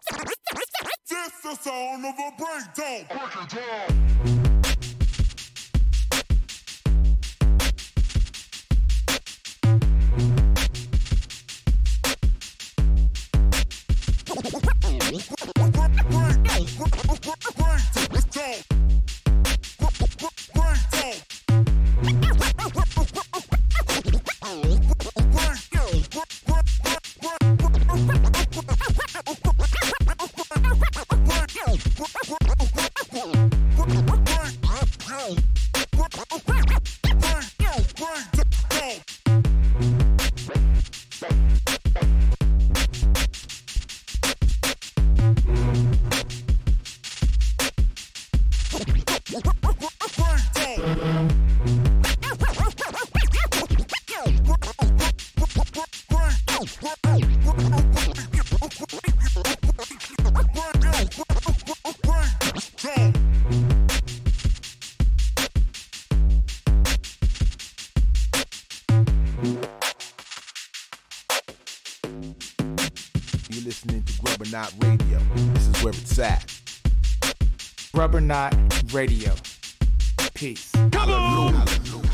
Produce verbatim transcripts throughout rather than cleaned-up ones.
This the sound of a breakdown. Break it down. You're listening to Rubber Knot Radio. This is where it's at. Rubber Knot Radio. Peace. Come on! Hallelujah.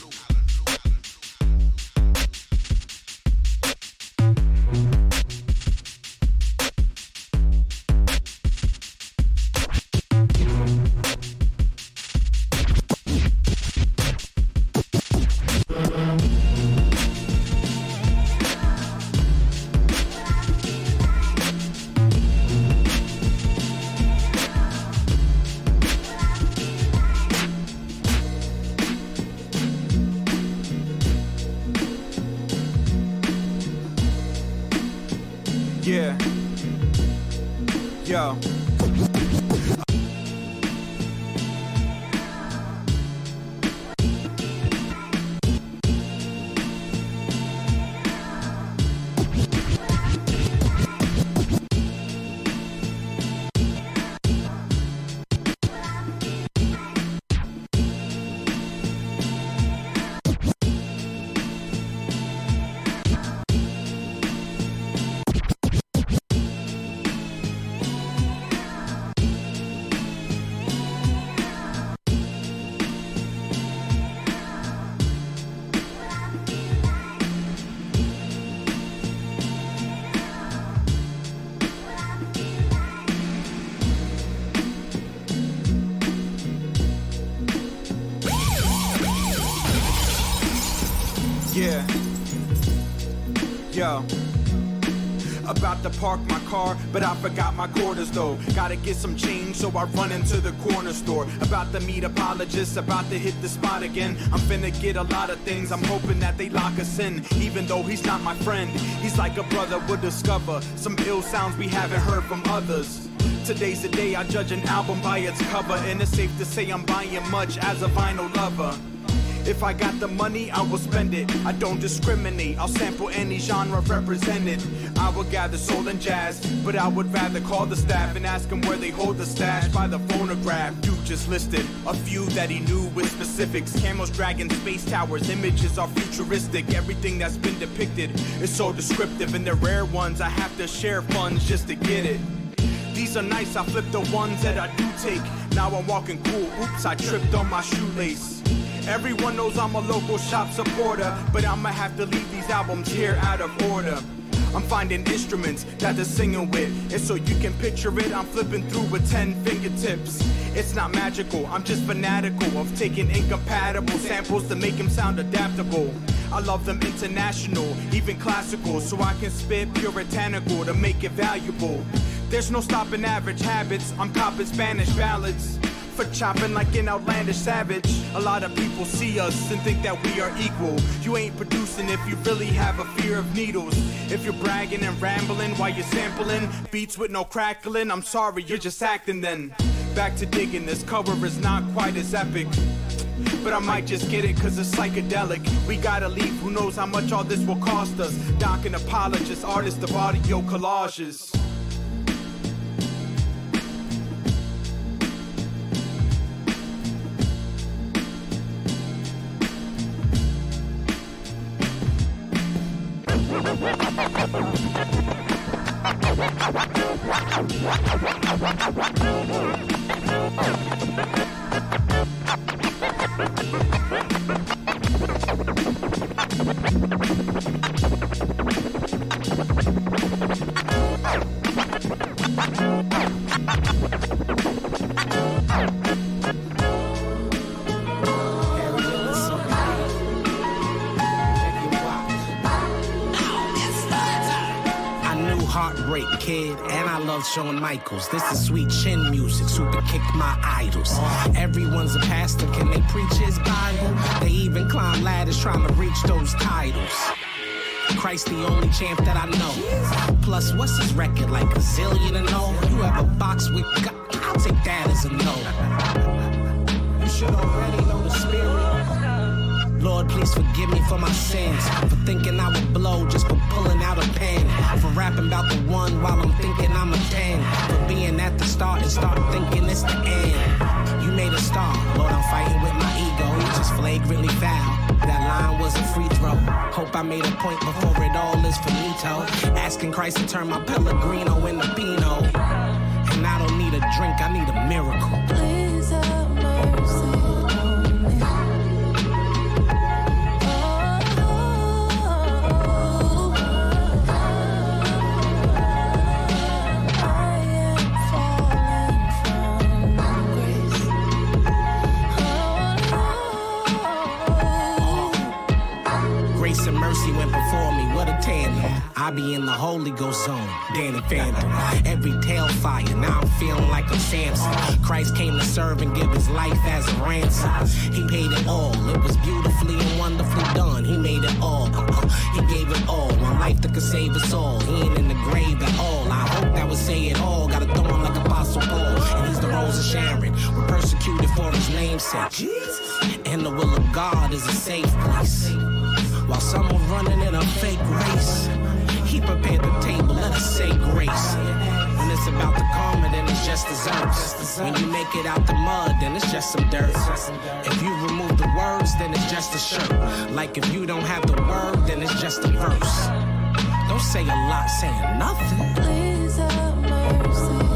Yeah. Yo. Yeah. Yo. About to park my car, but I forgot my quarters though. Gotta get some change, so I run into the corner store. About to meet apologists, about to hit the spot again. I'm finna get a lot of things, I'm hoping that they lock us in. Even though he's not my friend, he's like a brother would discover some ill sounds we haven't heard from others. Today's the day I judge an album by its cover, and it's safe to say I'm buying much as a vinyl lover. If I got the money, I will spend it. I don't discriminate, I'll sample any genre represented. I would gather soul and jazz, but I would rather call the staff and ask them where they hold the stash by the phonograph. You just listed a few that he knew with specifics. Camels, dragons, space towers, images are futuristic. Everything that's been depicted is so descriptive, and the rare ones I have to share funds just to get it. These are nice, I flip the ones that I do take. Now I'm walking cool, oops, I tripped on my shoelace. Everyone knows I'm a local shop supporter, but I'ma have to leave these albums here out of order. I'm finding instruments that they're singing with, and so you can picture it, I'm flipping through with ten fingertips. It's not magical, I'm just fanatical of taking incompatible samples to make them sound adaptable. I love them international, even classical, so I can spit puritanical to make it valuable. There's no stopping average habits, I'm copping Spanish ballads for chopping like an outlandish savage. A lot of people see us and think that we are equal. You ain't producing if you really have a fear of needles. If you're bragging and rambling while you're sampling beats with no crackling, I'm sorry, you're just acting then. Back to digging, this cover is not quite as epic, but I might just get it cause it's psychedelic. We gotta leave, who knows how much all this will cost us. Doc and apologist, artist of audio collages. Rock Kid, and I love Shawn Michaels. This is sweet chin music, super kick my idols. Everyone's a pastor, can they preach his Bible? They even climb ladders trying to reach those titles. Christ the only champ that I know. Plus, what's his record, like a zillion and no? You have a box with God, I'll take that as a no. You should already know the spirit. Lord, please forgive me for my sins, for thinking I would blow just for pulling out a pen, for rapping about the one while I'm thinking I'm a ten, for being at the start and start thinking it's the end. You made a star, Lord, I'm fighting with my ego, you just flagrantly foul. That line was a free throw. Hope I made a point before it all is finito. Asking Christ to turn my Pellegrino into Pinot. And I don't need a drink, I need a miracle. Please have mercy. I be in the Holy Ghost zone, Danny Phantom. Every tail fire, now I'm feeling like I'm Samson. Christ came to serve and give his life as a ransom. He paid it all, it was beautifully and wonderfully done. He made it all, uh-uh. He gave it all, one life that could save us all. He ain't in the grave at all, I hope that would say it all. Got a thorn like Apostle Paul, and he's the Rose of Sharon. We're persecuted for his name's sake. And the will of God is a safe place. While some are running in a fake race, he prepared the table, let us say grace. When it's about the karma, then it's just desserts. When you make it out the mud, then it's just some dirt. If you remove the words, then it's just a shirt. Like if you don't have the word, then it's just a verse. Don't say a lot, saying nothing. Please have mercy.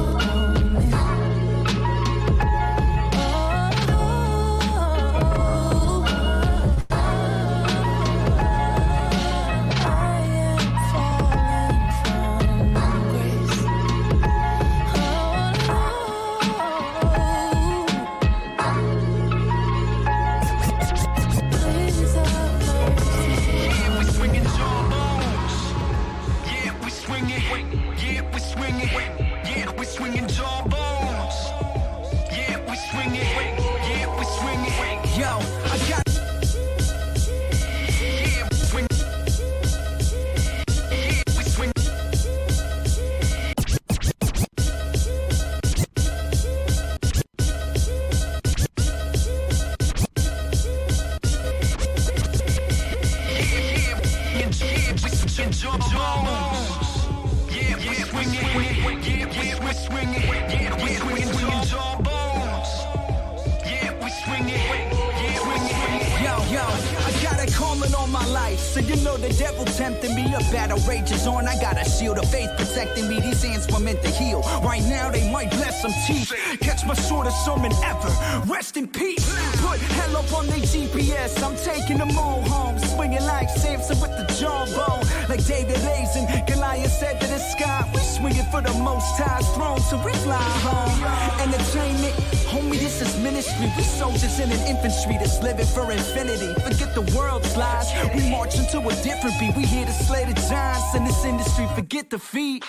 Sermon ever. Rest in peace. Put hell up on their G P S. I'm taking them all home. Swinging like Samson with the jawbone. Like David Hayes and Goliath said to the sky. We swinging for the most high throne, so we fly home. Entertainment, homie, this is ministry. We soldiers in an infantry that's living for infinity. Forget the world's lies. We march into a different beat. We here to slay the giants in this industry. Forget defeat.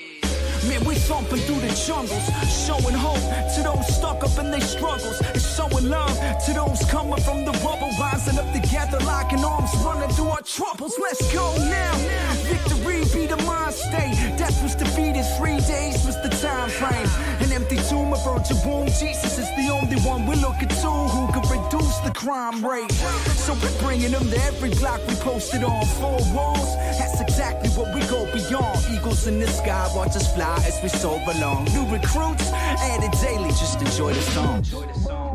Man, we thumping through the jungles, showing hope to those stuck up in their struggles, and showing love to those coming from the rubble, rising up together, locking arms, running through our troubles. Let's go now. Victory be the mind state. Death was defeated, three days was the time frame. An empty tomb, a virgin womb. Jesus is the only one we're looking to who can reduce the crime rate. So we're bringing them to every block we posted on four walls. That's exactly what we go beyond. Eagles in the sky, watch us fly as we soar along. New recruits added daily, just enjoy the song. Yeah,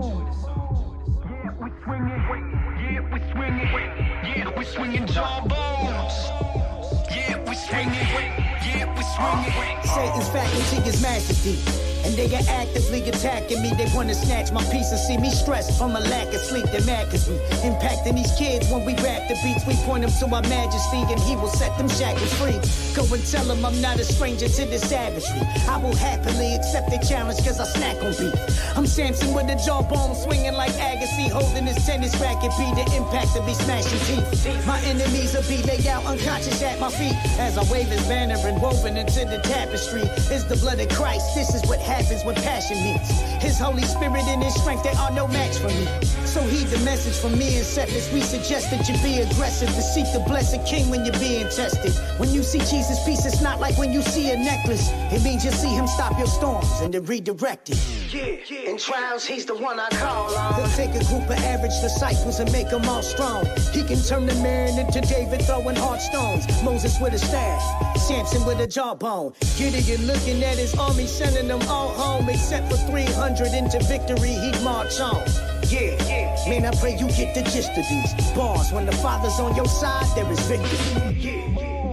we swinging, yeah, we swinging, yeah, we swinging jawbones. Yeah, we swinging, yeah, we swinging. Satan's faculty is masterful, and they are actively attacking me. They wanna snatch my peace and see me stressed from a lack of sleep. They're mad cause we impacting these kids when we rap the beats. We point them to our majesty and he will set them shackles free. Go and tell them I'm not a stranger to this savagery. I will happily accept the challenge cause I snack on beef. I'm Samson with a jawbone swinging like Agassi, holding his tennis racket. Be the impact to be smashing teeth. My enemies will be laid out unconscious at my feet as I wave his banner and woven into the tapestry is the blood of Christ. This is what happens when passion meets his Holy Spirit and his strength. They are no match for me. So heed the message from me and settlers. We suggest that you be aggressive to seek the blessed King when you're being tested. When you see Jesus' peace, it's not like when you see a necklace. It means you see him stop your storms and then redirect it. Yeah, in trials, he's the one I call on. He'll take a group of average disciples and make them all strong. He can turn the man into David throwing hard stones. Moses with a staff, Samson with a jawbone. Gideon looking at his army, sending them all home. Except for three hundred into victory, he'd march on. Yeah, yeah, man, I pray you get the gist of these bars. When the Father's on your side, there is victory. Yeah.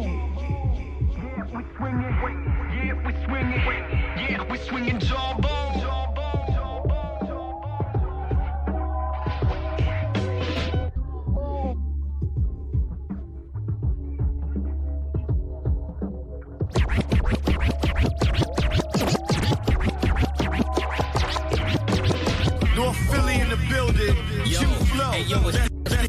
Yeah, we swinging. Yeah, we swinging jawbone. North Philly in the building. Yo, Shoot flow. hey, yo, it's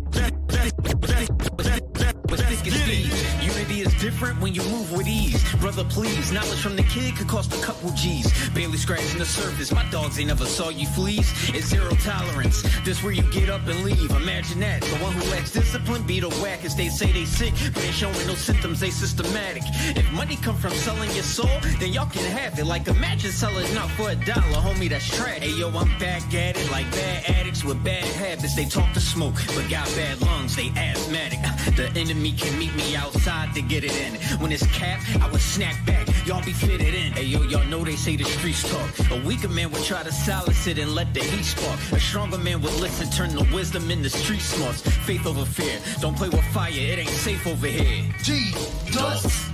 Unity is different when you move with ease. Brother, please, knowledge from the kid could cost a couple G's. Barely scratching the surface, my dogs, they never saw you fleas. It's zero tolerance, this where you get up and leave. Imagine that, the one who lacks discipline be the whackest. They say they sick, but they showing no symptoms, they systematic. If money come from selling your soul, then y'all can have it. Like imagine selling out for a dollar, homie, that's trash. Hey yo, I'm back at it like bad addicts with bad habits. They talk to smoke, but got bad lungs, they asthmatic. The enemy can meet me outside to get it in. When it's capped, I would snap back, y'all be fitted in. Hey yo, y'all know they say the streets talk. A weaker man would try to silence it and let the heat spark. A stronger man would listen, turn the wisdom into street smarts. Faith over fear, don't play with fire, it ain't safe over here. G, dust.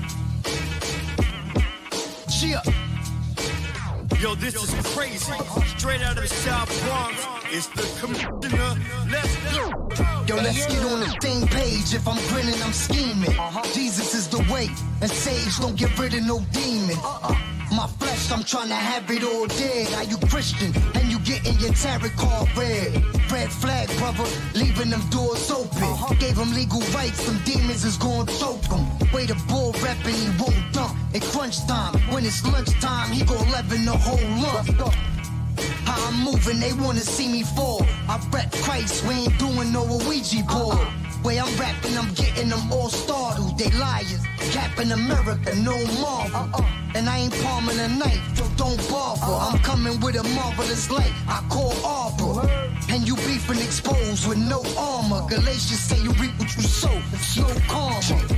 Cheer. Yo, this is crazy. Straight out of the South Bronx. It's the commissioner. Let's go. Yo, let's get on the same page. If I'm grinning, I'm scheming. Jesus is the way, and sage don't get rid of no demon. My flesh, I'm trying to have it all dead. Are you Christian? And you getting your tarot card read. Red flag, brother, leaving them doors open. Gave him legal rights, them demons is gonna choke him. Way the bull rep and he won't dump. At crunch time, when it's lunchtime, he gon' leaven the whole lump. How I'm moving, they wanna see me fall. I rep Christ, we ain't doing no Ouija board. Way I'm rapping, I'm getting them all startled. They liars, Captain America, no Marvel. And I ain't palming a knife, so don't bother. I'm coming with a marvelous light, I call Arbor. And you beefing exposed with no armor. Galatians say you reap what you sow, it's no karma.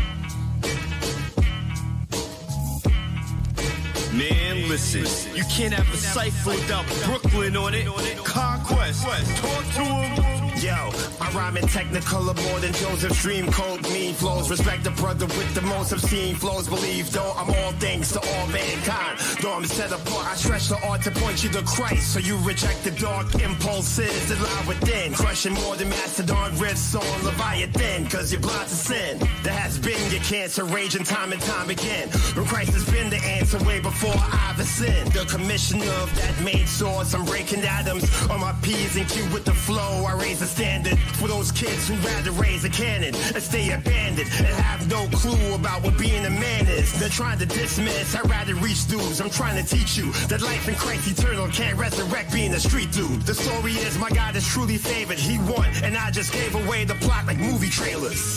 Man, listen, you can't have a cipher without Brooklyn on it. Conquest, talk to him. Yo, I rhyme in technicolor more than Joseph Dream. Cold, mean flows. Respect the brother with the most obscene flows. Believe though I'm all things to all mankind. Though I'm set apart, I stretch the art to point you to Christ. So you reject the dark impulses that lie within. Crushing more than Mastodon riffs on Leviathan. Cause you're blind to sin. That has been your cancer, raging time and time again. But Christ has been the answer way before I've sinned. The commissioner of that made source. I'm breaking atoms on my P's and Q with the flow. I raise the standard for those kids who rather raise a cannon and stay abandoned and have no clue about what being a man is. They're trying to dismiss, I'd rather reach dudes. I'm trying to teach you that life in Christ eternal can't resurrect being a street dude. The story is my God is truly favored, he won, and I just gave away the plot like movie trailers.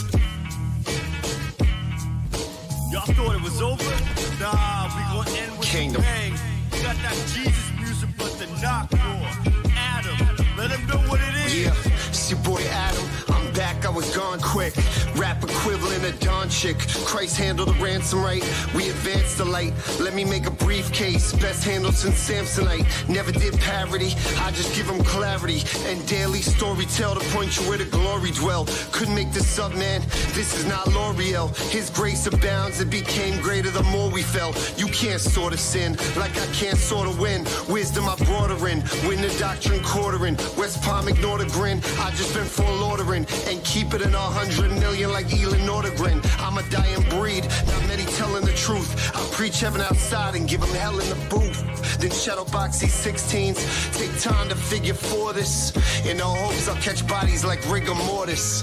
Y'all thought it was over? Nah, we gonna end with Kingdom. a bang. We got that Jesus music, but the knock door. Adam, let him know what it is. Yeah, it's your boy Adam. I'm back, I was gone quick. Rap equivalent of Don chick. Christ handled the ransom right. We advanced the light. Let me make a briefcase. Best handled since Samsonite. Never did parody. I just give them clarity and daily storytell to point you where the glory dwell. Couldn't make this up, man. This is not L'Oreal. His grace abounds. It became greater the more we fell. You can't sort of sin like I can't sort of win. Wisdom I brought her in. Win the doctrine quartering. West Palm ignore the grin. I just been full ordering and keep it in a hundred million like Elin Nordegren. I'm a dying breed. Not many telling the truth. I preach heaven outside and give them hell in the booth. Then shadowbox these sixteens. Take time to figure for this. In the hopes I'll catch bodies like rigor mortis.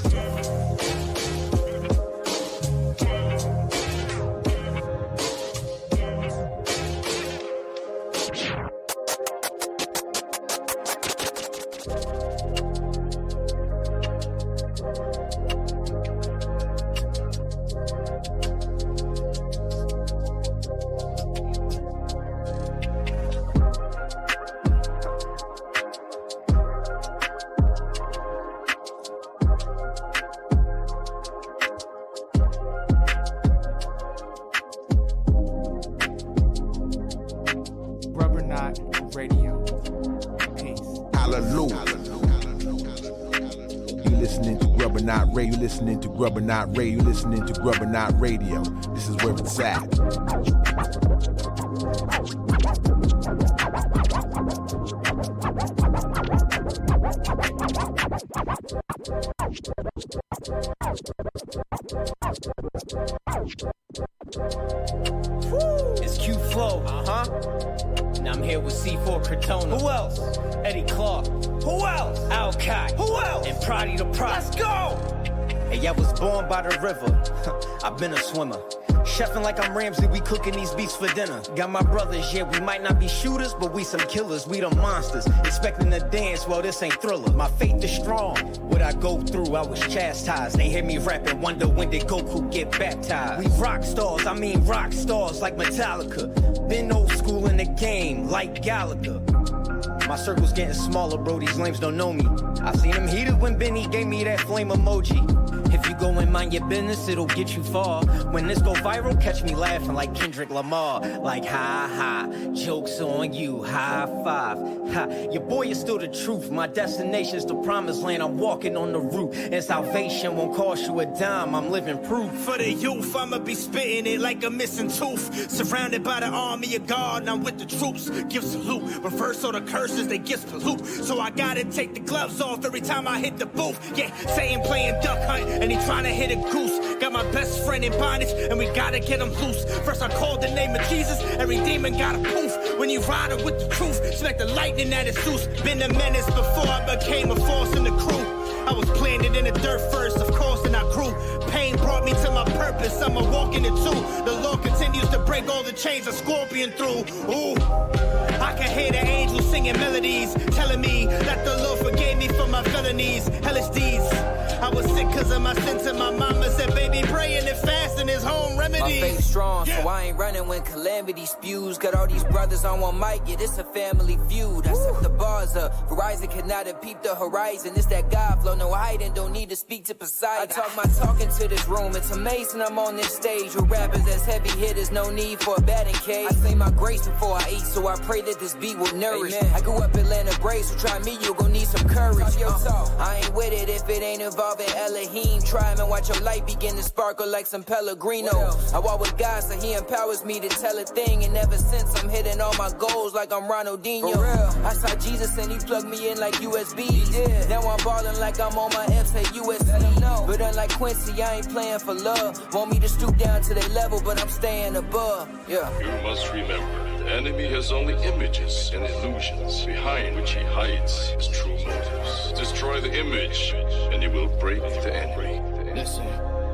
Listening to Grubber Not Radio, listening to Grubber Not Radio. This is where it's at. It's Q Flow, uh-huh. And I'm here with C four Cortona. Who else? Eddie Clark. Who else? Al-Kai. Who else? And Prodi the Prod. Let's go! Hey, I was born by the river. I've been a swimmer. Chefing like I'm Ramsay, we cooking these beats for dinner. Got my brothers, yeah, we might not be shooters, but we some killers, we the monsters. Expecting to dance, well, this ain't Thriller. My faith is strong. What I go through, I was chastised. They hear me rap and wonder when did Goku get baptized. We rock stars, I mean rock stars like Metallica. Been old school in the game, like Gallagher. My circle's getting smaller, bro, these lames don't know me. I seen him heated when Benny gave me that flame emoji. If you go and mind your business, it'll get you far. When this go viral, catch me laughing like Kendrick Lamar. Like, ha ha, joke's on you, high five. Ha, your boy is still the truth. My destination's the promised land. I'm walking on the route. And salvation won't cost you a dime. I'm living proof. For the youth, I'ma be spitting it like a missing tooth. Surrounded by the army of God, and I'm with the troops. Give salute, reverse all the curses, they gifts pollute. So I gotta take the gloves off every time I hit the booth. Yeah, Satan playing duck hunt, and he trying to hit a goose. Got my best friend in bondage, and we gotta get him loose. First I called the name of Jesus, every demon got a poof. When you ride it with the truth, expect the lightning at his Zeus. Been a menace before I became a force in the crew. I was planted in the dirt first, of course, and I grew. Pain brought me to my purpose, I'ma walk in it too. The Lord continues to break all the chains of Scorpion through. Ooh, I can hear the angels singing melodies, telling me that the Lord forgave me for my felonies, hellish deeds. I was sick cause of my sins, and my mama said, baby, praying and fasting is home remedy. My faith strong, so I ain't running when calamity spews. Got all these brothers on one mic, yeah, this a family feud. I set the bars up, Verizon cannot have peeped the horizon. It's that God flow, no hiding, don't need to speak to Poseidon. I talk my talking to this room, it's amazing I'm on this stage with rappers that's heavy hitters, no need for a batting cage. I say my grace before I eat, so I pray that this beat will nourish. Amen. I grew up Atlanta Braves, so try me, you gon' need some courage. Talk your talk. Uh, I ain't with it if it ain't involving Elohim. Try him and watch your light begin to sparkle like some Pellegrino. I walk with God, so he empowers me to tell a thing. And ever since I'm hitting all my goals like I'm Ronaldinho. For real, I saw Jesus and he plugged me in like U S B. Yeah. Now I'm ballin' like I'm on my F's at U S C. But unlike Quincy, I ain't playing for love. Want me to stoop down to their level, but I'm staying above. Yeah. You must remember, the enemy has only images and illusions behind which he hides his true motives. Destroy the image, and you will break the enemy. Listen.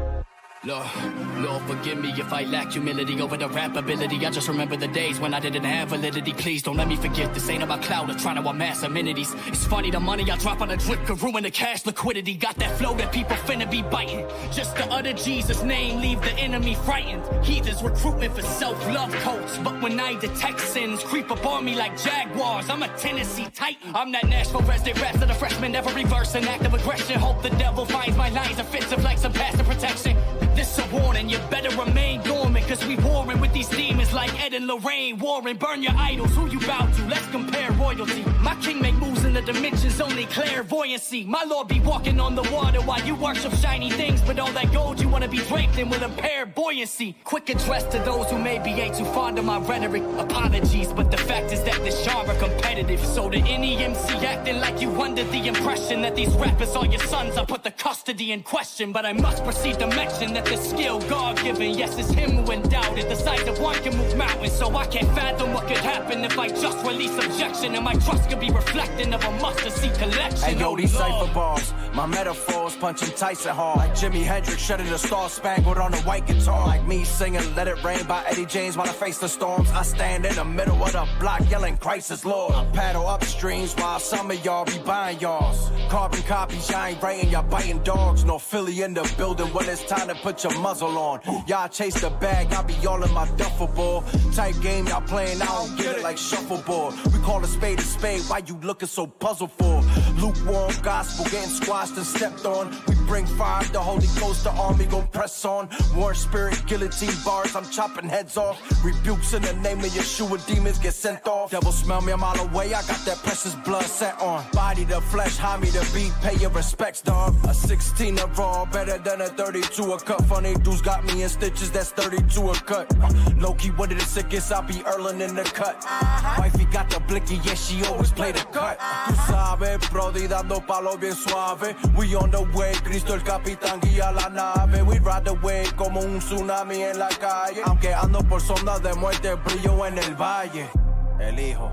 Lord, Lord, forgive me if I lack humility over the rap ability. I just remember the days when I didn't have validity. Please don't let me forget this ain't about cloud or trying to amass amenities. It's funny, the money I drop on a drip could ruin the cash liquidity. Got that flow that people finna be biting. Just to utter Jesus' name, leave the enemy frightened. Heathens recruitment for self-love cults. But when I detect sins, creep up on me like jaguars. I'm a Tennessee Titan. I'm that Nashville resident rap to the freshman, never reverse an act of aggression. Hope the devil finds my lines offensive like some passive protection. this a warning. You better remain dormant, cause we warring with these demons like Ed and Lorraine. Warring, burn your idols, who you bow to? Let's compare royalty. My king make moves in the dimensions, only clairvoyancy. My lord be walking on the water while you worship shiny things. But all that gold you wanna be draped in will impair buoyancy. Quick address to those who maybe ain't too fond of my rhetoric. Apologies, but the fact is that this genre competitive. So to any M C acting like you under the impression that these rappers are your sons, I put the custody in question. But I must proceed to mention that the skill God-given, yes, it's him who endowed it. The size of one can move mountains, so I can't fathom what could happen if I just release objection. And my trust could be reflecting of a must-see collection. Hey yo, these cypher bars, my metaphors punching Tyson hard. Like Jimi Hendrix shedding the Star Spangled on a white guitar. Like me singing Let It Rain by Eddie James while I face the storms. I stand in the middle of the block yelling Christ is Lord. I paddle upstreams while some of y'all be buying y'alls. Carbon copies, y'all ain't writing, y'all biting dogs. No Philly in the building when it's time to put your muzzle on. Y'all chase the bag, I be all in my duffel ball. Tight game y'all playing, I don't get it like shuffleboard. We call a spade a spade, why you looking so puzzled for? Lukewarm gospel getting squashed and stepped on. We bring fire, the Holy Ghost, the army gon' press on. War spirit, guillotine bars, I'm chopping heads off. Rebukes in the name of Yeshua, demons get sent off. Devil smell me a mile away, I got that precious blood set on. Body the flesh, high me the beat, pay your respects, dog. A sixteen a raw, better than a thirty-two a cut. Funny dudes got me in stitches, that's thirty-two a cut. Uh, Low-key, one of the sickest, I be Erlin in the cut. Uh-huh. Wifey got the blicky, yeah, she always play the cut. Uh, Tú sabes, Brody, dando palo bien suave. We on the way, Cristo el capitán guía la nave. We ride the wave como un tsunami en la calle. Aunque ando por sondas de muerte, brillo en el valle. El hijo.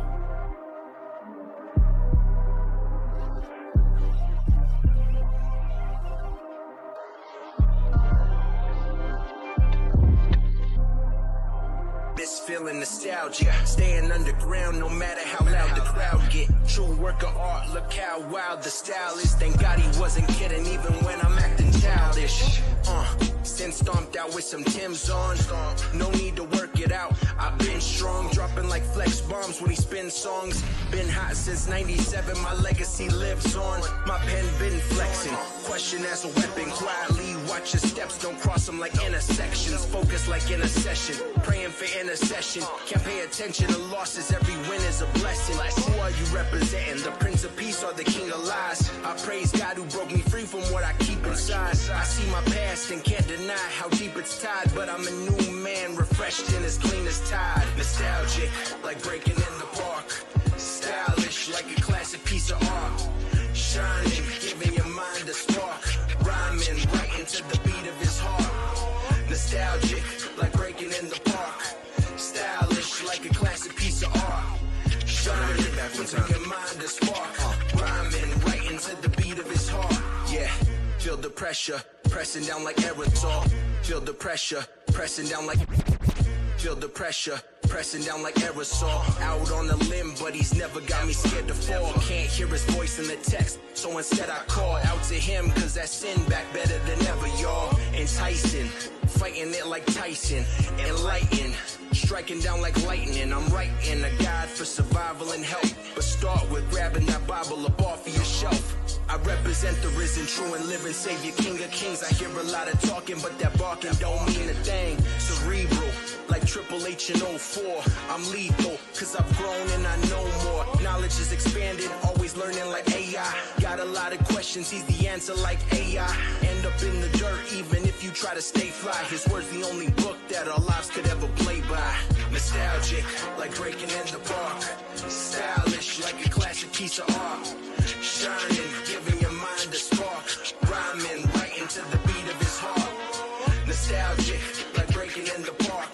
This feeling nostalgia, staying underground no matter how loud the crowd get. True work of art, look how wild the style is. Thank God he wasn't kidding even when I'm acting childish. Uh, since stomped out with some Timbs on, no need to work it out. I've been strong, dropping like flex bombs when he spins songs. Been hot since ninety-seven, my legacy lives on. My pen been flexing, question as a weapon. Quietly watch your steps, don't cross them like intersections. Focus like in a session, praying for intercession. Can't pay attention to losses, every win is a blessing. Who are you representing? The Prince of Peace or the King of Lies? I praise God who broke me free from what I keep inside. I see my past and can't deny how deep it's tied, but I'm a new man, refreshed and as clean as Tide. Nostalgic, like breaking in the park. Stylish, like a classic piece of art. Shining, giving your mind a spark. Rhyming right into the beat of his heart. Nostalgic, like breaking in the park. Stylish, like a classic piece of art. Shining, giving your mind a spark. Rhyming right into the beat of his heart. Yeah, feel the pressure, pressing down like aerosol. Feel the pressure, pressing down like... Feel the pressure, pressing down like aerosol. Out on a limb, but he's never got me scared to fall. Can't hear his voice in the text, so instead I call out to him, cause that sin back better than ever, y'all. Enticing, fighting it like Tyson. Enlightened, striking down like lightning. I'm writing a guide for survival and help, but start with grabbing that Bible up off of your shelf. I represent the risen, true and living Savior, King of Kings. I hear a lot of talking, but that barking don't mean a thing. Cerebral, like Triple H in oh four. I'm lethal, cause I've grown and I know more. Knowledge is expanded, always learning like A I. Got a lot of questions, he's the answer like A I. End up in the dirt, even if you try to stay fly. His word's the only book that our lives could ever play by. Nostalgic, like breaking in the park. Stylish, like a classic piece of art. Shining, giving your mind a spark. Rhyming right into the beat of his heart. Nostalgic, like breaking in the park.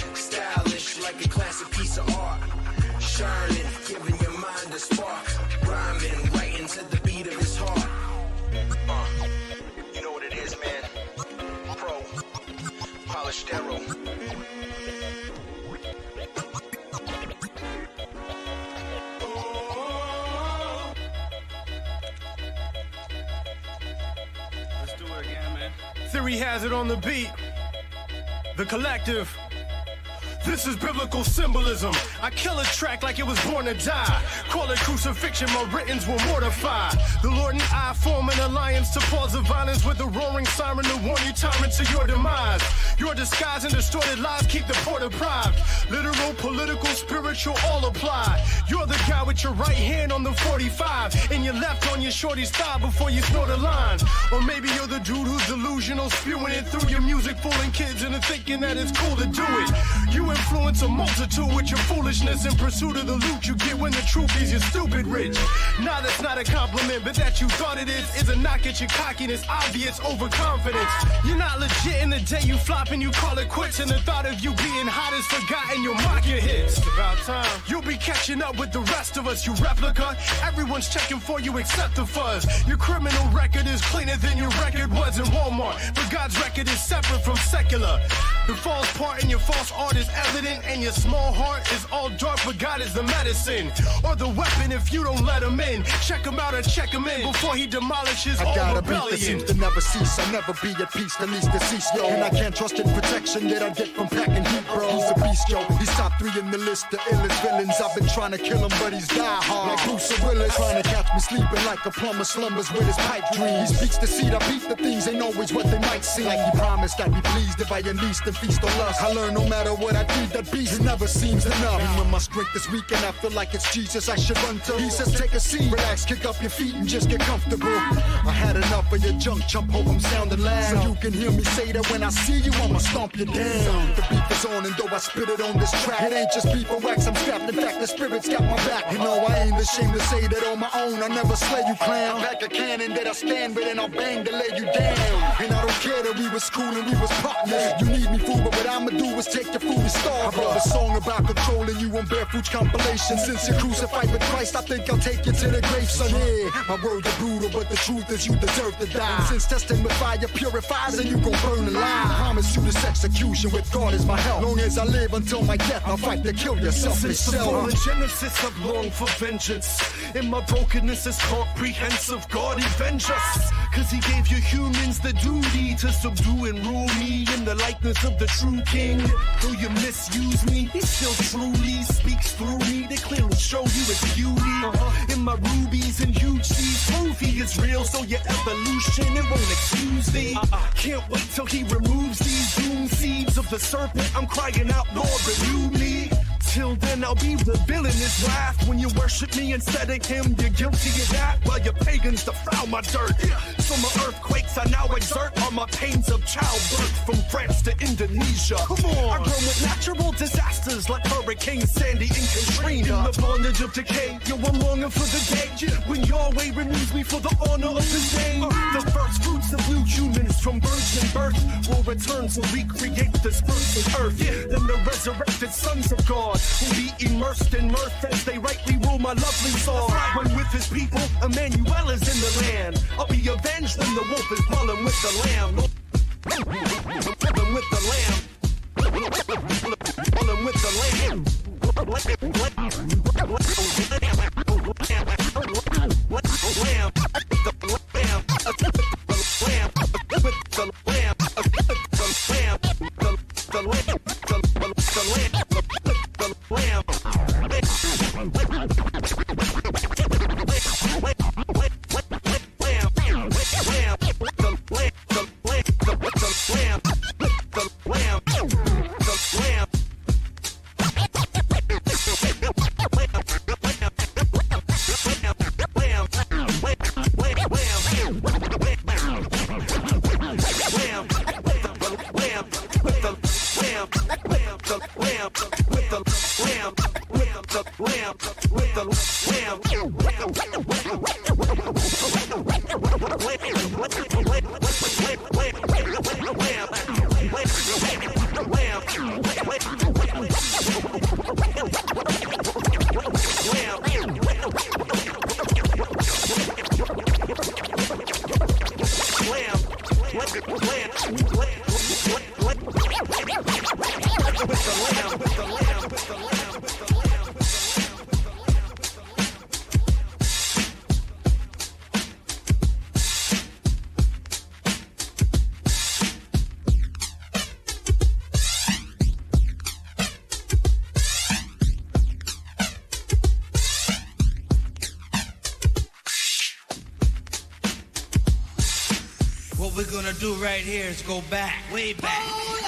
Stylish, like a classic piece of art. Shining, giving your mind a spark. Rhyming right into the beat of his heart. Uh, you know what it is, man. Pro, polished arrow. Theory has it on the beat. The collective. This is biblical symbolism. I kill a track like it was born to die. Call it crucifixion, my writtens will mortify. The Lord and I form an alliance to pause the violence with a roaring siren to warn you tyrant to your demise. Your disguise and distorted lies keep the poor deprived. Literal, political, spiritual, all apply. You're the guy with your right hand on the forty-five and your left on your shorty's thigh before you snort a line. Or maybe you're the dude who's delusional, spewing it through your music, fooling kids into thinking that it's cool to do it. You influence a multitude with your foolishness in pursuit of the loot you get when the truth is you're stupid rich. Nah, that's not a compliment, but that you thought it is is a knock at your cockiness, obvious overconfidence. You're not legit in the day you flop and you call it quits, and the thought of you being hot is forgotten, you'll mock your hits. It's about time. You'll be catching up with the rest of us, you replica. Everyone's checking for you except the fuzz. Your criminal record is cleaner than your record was in Walmart, but God's record is separate from secular. The false part in your false art is evident, and your small heart is all dark, but God is the medicine or the weapon if you don't let him in. Check him out or check him in before he demolishes I all gotta rebellion. beat the seems to never cease. I'll never be at peace, the least deceased, yo. And I can't trust in protection that I get from packing heat, bro. He's a beast, yo. He's top three in the list of illest villains. I've been trying to kill him, but he's die hard. Like Bruce Willis, trying to catch me sleeping like a plumber slumbers with his pipe dream. He speaks the seed, I beat the things, ain't always what they might seem. Like he promised I'd be pleased if I unleashed and feast on lust. I learn no matter what I feed that beast, it never seems enough. And when my strength is weak and I feel like it's Jesus I should run to, he says take a seat, relax, kick up your feet and just get comfortable. I had enough of your junk, chump, hope I'm sounding loud, so you can hear me say that when I see you I'ma stomp you down. The beef is on and though I spit it on this track, it ain't just beef or wax, I'm strapped. In fact the spirit's got my back. And no, I ain't ashamed to say that on my own I never slay you, clown. I'm like a cannon that I stand with and I'll bang to lay you down. And I don't care that we was cool and we was partners. You need me food, but what I'ma do is take your food and starve. I wrote a song about controlling you on Barefoot's compilation. Since you're crucified with Christ, I think I'll take you to the grave, son. Yeah, my words are brutal, but the truth is you deserve to die. And since testing with fire purifies, and you gon' burn alive. I promise you this execution with God is my help. Long as I live until my death, I'll fight to kill yourself. Since the fall of Genesis, I've longed for vengeance. And my brokenness is comprehensive. God, avenge us. Cause he gave you humans the duty to subdue and rule me in the likeness of the true king. Though you misuse me, he still truly speaks through me to clearly show you his beauty. Uh-huh. In my rubies and huge seas, prove he is real, so your evolution, it won't excuse thee. Uh-uh. Can't wait till he removes these doom seeds of the serpent. I'm crying out, Lord, renew me. Till then I'll be revealing his wrath. When you worship me instead of him, you're guilty of that. While your pagans defile my dirt. So my earthquakes I now exert on my pains of childbirth. From France to Indonesia, come on. I grow with natural disasters like Hurricane Sandy and Katrina. In the bondage of decay, yo, I'm longing for the day when Yahweh removes me for the honor of his name. The first fruits of new humans from virgin birth will return to recreate this earthly earth. Then the resurrected sons of God will be immersed in mirth as they rightly rule my lovely song. When with his people, Emmanuel is in the land. I'll be avenged when the wolf is pulling with the lamb. Pulling with the lamb. Pulling with the lamb. we're gonna do right here is go back, way back.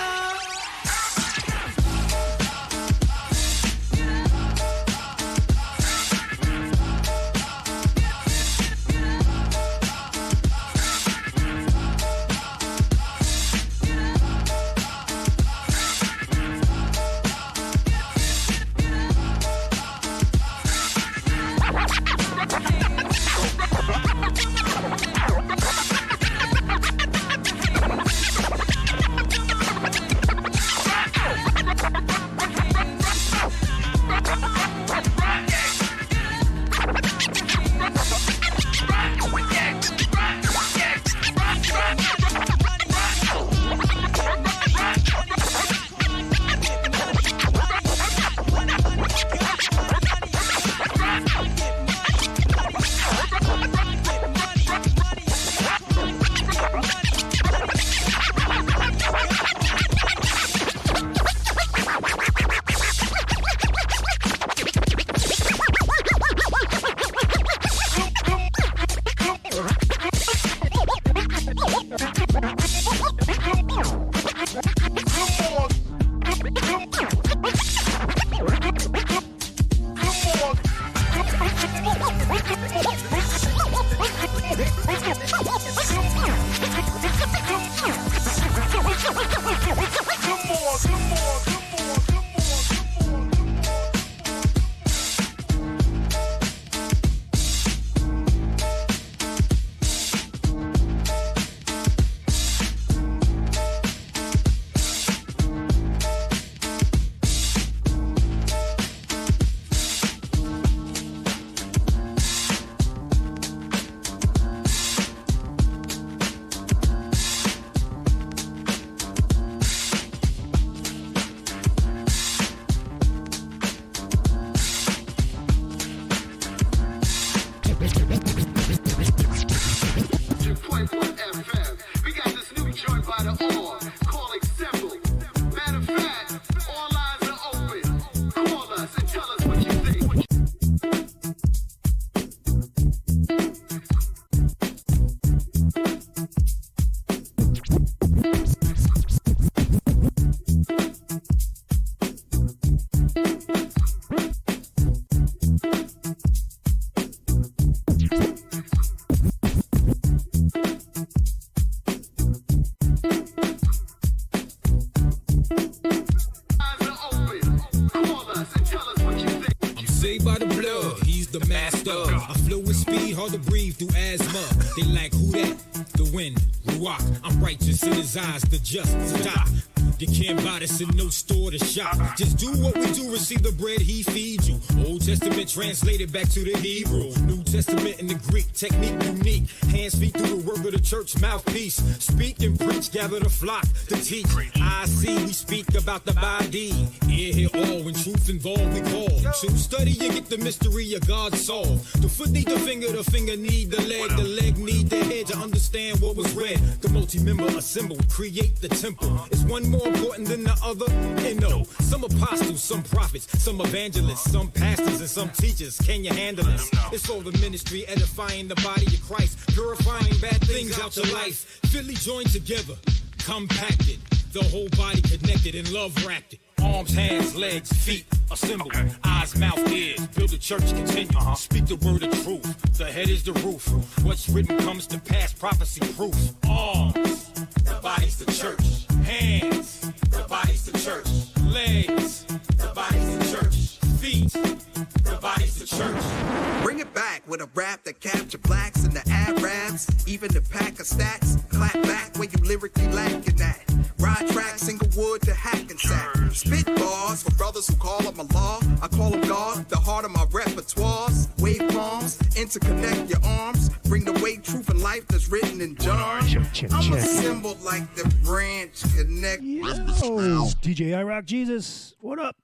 Eyes, the just stop. You can't buy this in no store to shop. Just do what we do, receive the bread he feeds you. Old Testament translated back to the Hebrew. New Testament in the Greek, technique unique. Hands, feet through the work of the church, mouthpiece. Speak and preach, gather the flock to teach. I see we speak about the body. Ear hear all, when truth involved we call. To study and get the mystery of God's soul. The foot need the finger, the finger need the leg. The leg need the head to understand what was read. The multi-member assemble, create the temple. It's one more important than the other? And no, some apostles, some prophets, some evangelists, some pastors, and some teachers. Can you handle this? It's all the ministry, edifying the body of Christ, purifying bad things out your life. Fitly joined together, compacted, the whole body connected and love wrapped it. Arms, hands, legs, feet, assemble. Okay. Eyes, mouth, ears. Build the church, continue. Uh-huh. Speak the word of truth. The head is the roof. What's written comes to pass, prophecy proof. Arms, the body's the church. Hands, the body's the church. Legs, the body's the church. Feet, the body's the church. Bring it back with a rap that capture blacks and the Arabs. Even the pack of stats. Clap back when you lyrically lacking that. Ride track, single wood to Hackensack. Spit bars for brothers who call them a law. I call them God, the heart of my repertoires. Wave palms, interconnect your arms. Bring the way, truth, and life that's written in John. I'm a symbol like the branch connect. Yo, D J I Rock Jesus, what up?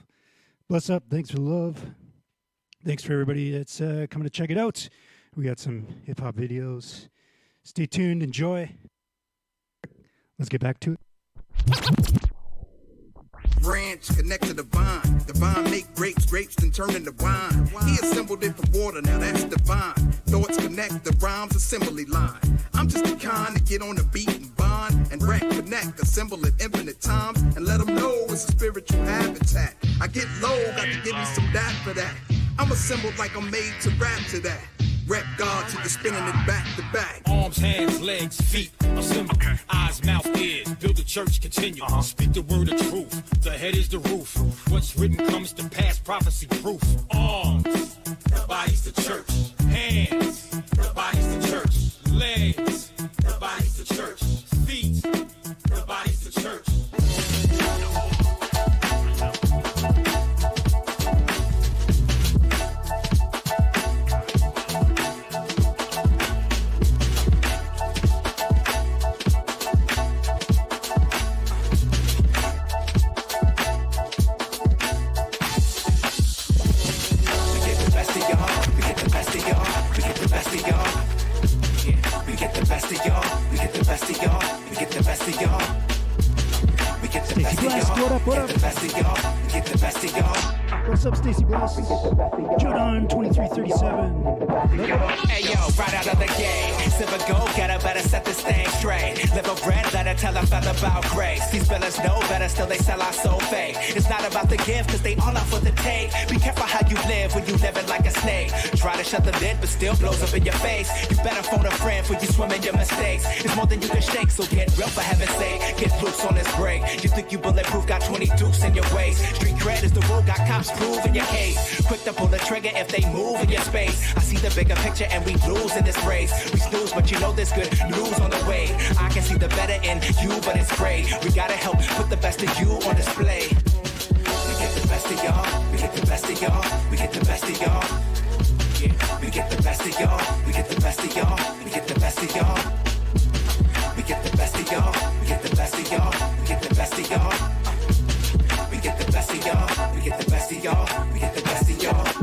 Bless up, thanks for the love. Thanks for everybody that's uh, coming to check it out. We got some hip-hop videos. Stay tuned, enjoy. Let's get back to it. branch, connect to the vine. The vine make grapes, grapes then turn into wine. He assembled it from water, now that's divine. Thoughts connect, the rhymes assembly line. I'm just the kind to get on the beat and bond and rap, connect, assemble it infinite times and let them know it's a spiritual habitat. I get low, got to give me some that for that. I'm assembled like I'm made to rap to that. Rap God to the spinning it back to back. Arms, hands, legs, feet, assemble. Okay. Eyes, mouth, ears, build the church, continue. Uh-huh. Speak the word of truth. The head is the roof. What's written comes to pass, prophecy proof. Arms, the body's the church. Hands, the body's the church. Legs, the body's the church. Feet, the body's the church. What up, what up? What's up, Stacy Blast? Jordan twenty-three thirty-seven. Hey yo, right out of the gate. Silver gold, gotta better set this thing straight. Live a red letter, tell a fella about grace. These fellas know better, still they sell our soul fake. It's not about the gift, cause they all out for the take. Be careful how you live when you living like a snake. Try to shut the lid, but still blows up in your face. You better phone a friend before you swim in your mistakes. It's more than you can shake, so get real for heaven's sake. Get loose on this break. You think you bulletproof, got twenty dukes in your waist. Street cred is the rule, got cops proving your case. Quick to pull the trigger if they move in your space. I see the bigger picture and we lose in this race. We snooze, but you know there's good news on the way. I can see the better in you, but it's great. We gotta help put the best of you on display. We get the best of y'all. We get the best of y'all. We get the best of y'all. Yeah. We get the best of y'all. We get the best of y'all. We get the best of y'all. We get the best of y'all. We get the best of y'all. We get the best of y'all. We get the best of y'all. We get the best of y'all. We get the best of y'all.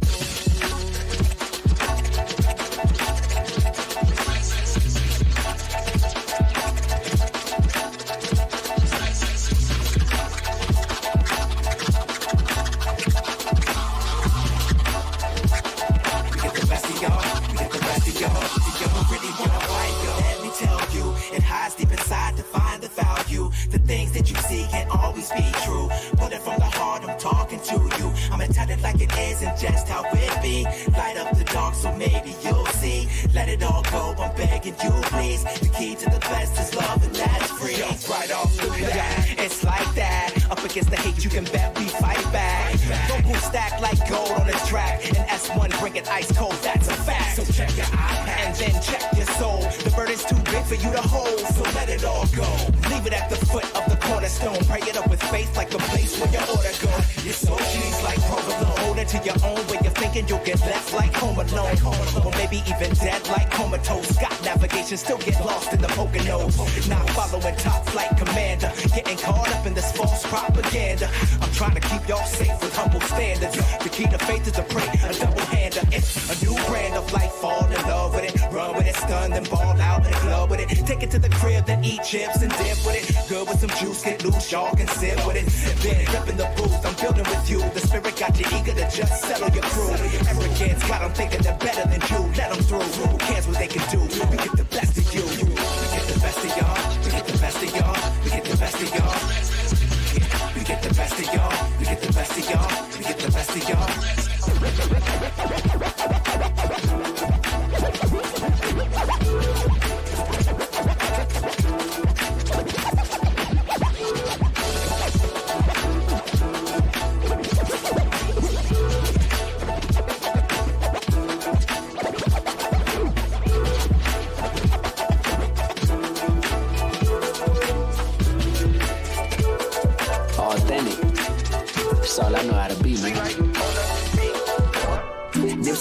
The things that you see can't always be true. Put it from the heart, I'm talking to you. I'ma tell it like it is and just how it be. Light up the dark so maybe you'll see. Let it all go, I'm begging you please. The key to the best is love and that's free. Right off the bat, it's like that. Up against the hate you can bet we fight back. Vocal stack like gold on the track. And S one bring it ice cold, that's a fact. So check your iPad and then check your soul. The burden's too big for you to hold, so let it all go. Leave it at the foot of the cornerstone. Pray it up with faith like a place where your order go. You're so cheese like provolone. Hold it to your own way you're thinking you'll get left like home alone. Or maybe even dead like comatose. Got navigation, still get lost in the Poconos. Not following top flight commander. Getting caught up in this false propaganda. I'm trying to keep y'all safe with humble standards. The key to faith is to pray a double hander. It's a new brand of life. Fall in love with it. Run with it, stun, then ball out in the club with it. Take it to the crib, then eat chips and dip with it. Good with some juice, get loose, y'all can sit with it. Then rip in the booth, I'm building with you. The spirit got you eager to just settle your crew. Arrogance got them thinking they're better than you. Let them through. Who cares what they can do? We get the best of you. We get the best of y'all. We get the best of y'all. We get the best of y'all. Yeah. We get the best of y'all. We get the best of y'all. We get the best of y'all.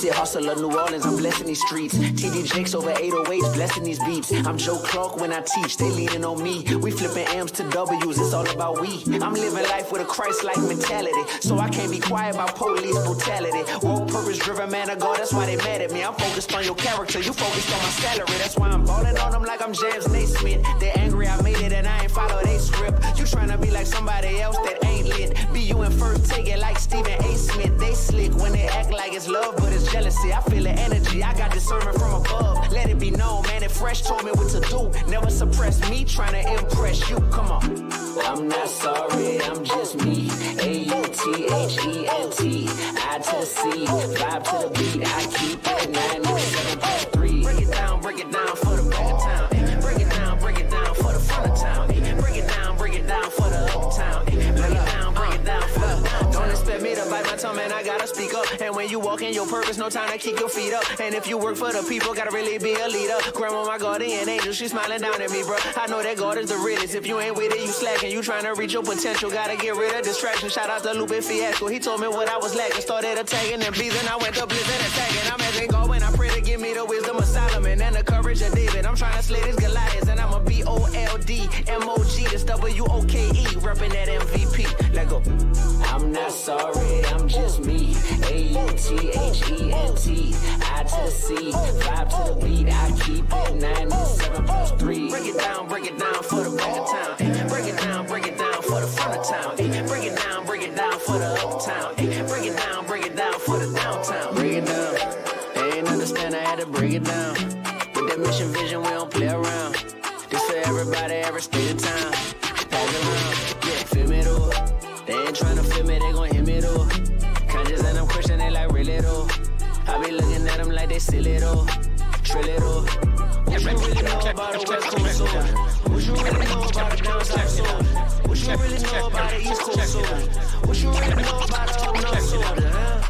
Eastside hustler, New Orleans, I'm blessing these streets. T D Jakes over eight oh eights, blessing these beats. I'm Joe Clark when I teach, they leaning on me. We flipping M's to W's, it's all about we. I'm living life with a Christ-like mentality, so I can't be quiet about police brutality. Woke purpose-driven man of God, that's why they mad at me. I'm focused on your character, you focused on my salary. That's why I'm balling on them like I'm James Naismith. They angry I made it and I ain't follow they script. You tryna be like somebody else that ain't lit. Be you in first, take it like Stephen A. Smith. They slick when they act like it's love, but it's jealousy. I feel the energy, I got discernment from above. Let it be known, man, if Fresh told me what to do. Never suppress me, trying to impress you. Come on. I'm not sorry, I'm just me. A U T H E N T. I to the C, vibe to the beat. I keep it nine oh seven plus three. Break it down, break it down for the back of town. Break it down, break it down for the front of town. Break it down, break it down for the uptown. Break it down, break it down for the downtown. Don't expect me to bite my tongue, man, I gotta speak up. And when you walk in your purpose, no time to kick your feet up. And if you work for the people, gotta really be a leader. Grandma, my guardian angel, she smiling down at me, bro. I know that God is the realest. If you ain't with it, you slacking. You trying to reach your potential, gotta get rid of distraction. Shout out to Lupe Fiasco, he told me what I was lacking. Started attacking and bleeding, I went to blizzing and attacking. I'm asking God when I pray to give me the wisdom of Solomon and the courage of David. I'm trying to slay these Goliaths and I'm a B O L D M O G. This W O K E, repping that M V P. Let go. I'm not sorry, I'm just me. A U T H E N T. I to the C, vibe to the beat. I keep it nine and seven plus three. Break it down, break it down for the back of town. Break it down, break it down for the front of town. Break it down, break it down for the uptown. Break it down, break it down for the downtown. Break it down. They ain't understand, I had to break it down. With that mission vision, we don't play around. This for everybody, every state of town. Pass it around, yeah, feel me though. They ain't tryna feel me, they gon' hit me though. Conscious and I'm Christian, they like really though. I be looking at them like they silly though. Trill it though. What you really know about the West Coast soldier? What you really know about the down south soldier? What you really know about the East Coast soldier? What you really know about the up north soldier,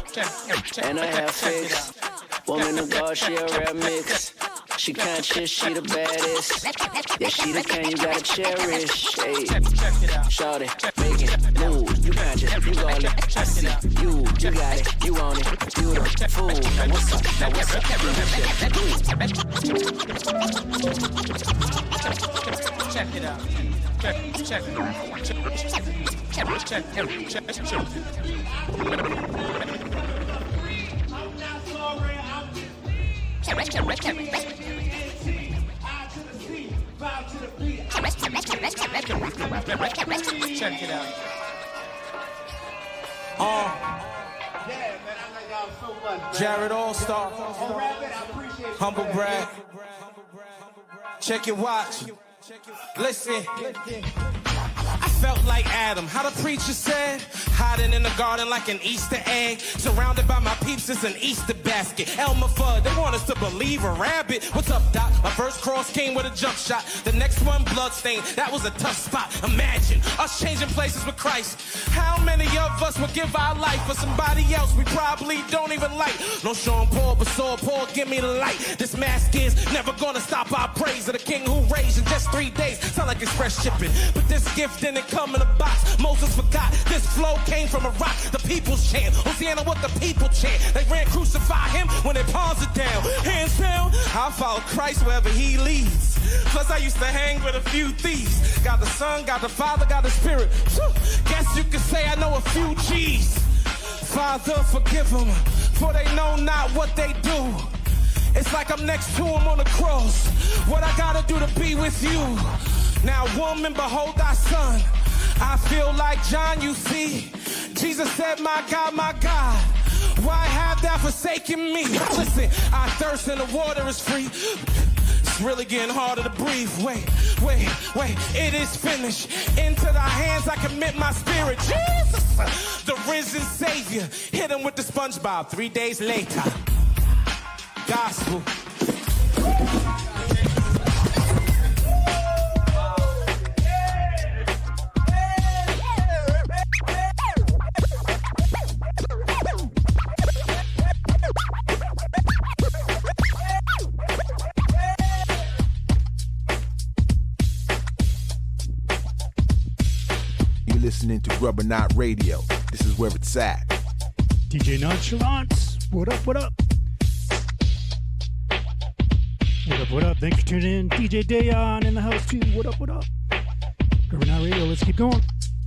huh? And I have fix. Woman of God, she a rare mix. She conscious, she the baddest. Yeah, she the kind you gotta cherish. Hey, shawty, making moves. You conscious, you got it. I see you, you got it, you want it. You the fool. Now what's up? Now what's up? Check it out. Check, check it out. Check, check, check, check, check. Check it out. Uh, Jared All-Star, Humble Brag. Check your watch. Listen. I felt like Adam, how the preacher said, hiding in the garden like an Easter egg, surrounded by my peeps, it's an Easter basket. Elmer Fudd, they want us to believe a rabbit. What's up, Doc? My first cross came with a jump shot. The next one, bloodstain. That was a tough spot. Imagine us changing places with Christ. How many of us would give our life for somebody else we probably don't even like? No Sean Paul, but Saul Paul, give me the light. This mask is never gonna stop our praise of the King who raised in just three days. Sound like express shipping, but this gift didn't come in a box. Moses forgot this flow came from a rock. The people's chant, Hosanna, what the people chant. They ran crucify him when their palms are down. Hands down, I follow Christ wherever he leads. Plus I used to hang with a few thieves. Got the Son, got the Father, got the Spirit. Guess you could say I know a few G's. Father, forgive them, for they know not what they do. It's like I'm next to him on the cross. What I gotta do to be with you? Now woman, behold thy son. I feel like John, you see. Jesus said, my God, my God, why have thou forsaken me? Listen, I thirst and the water is free. It's really getting harder to breathe. Wait, wait, wait, it is finished. Into thy hands I commit my spirit. Jesus, the risen Savior. Hit him with the SpongeBob three days later. Gospel. You're listening to Grubber Knot Radio. This is where it's at. D J Nonchalant, what up, what up? What up, what up? Thanks for tuning in. D J Dayon in the house too. What up, what up? Grubber Night Radio, let's keep going.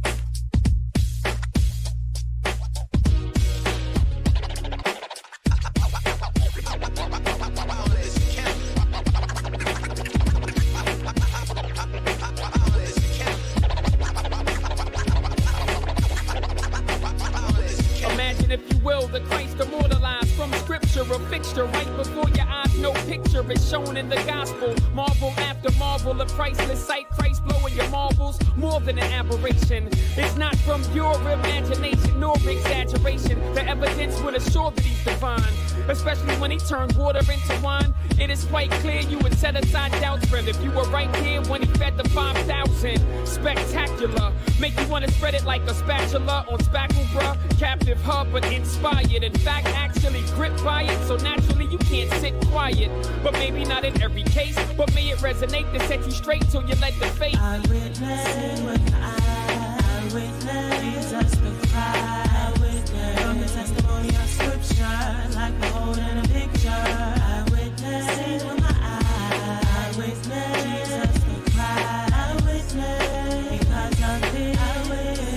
Imagine, if you will, the Christ immortalized from scripture, a fixture right before your eyes. No picture is shown in the gospel. Marvel after marvel, a priceless sight. Christ blowing your marbles, more than an aberration. It's not from your imagination nor exaggeration. The evidence would assure that he's divine, especially when he turned water into wine. It is quite clear you would set aside doubts for him if you were right here when he fed the five thousand. Spectacular, make you want to spread it like a spatula on spackle, bruh. Captive hub, but inspired. In fact, actually gripped by it, so naturally you can't sit quiet. But maybe not in every case, but may it resonate to set you straight till you let the fate. I witness with I, I witness Jesus the Christ. I witness from the testimony of scripture, like beholding a picture. I witness with my eye. I witness Jesus the Christ. I witness because of it. I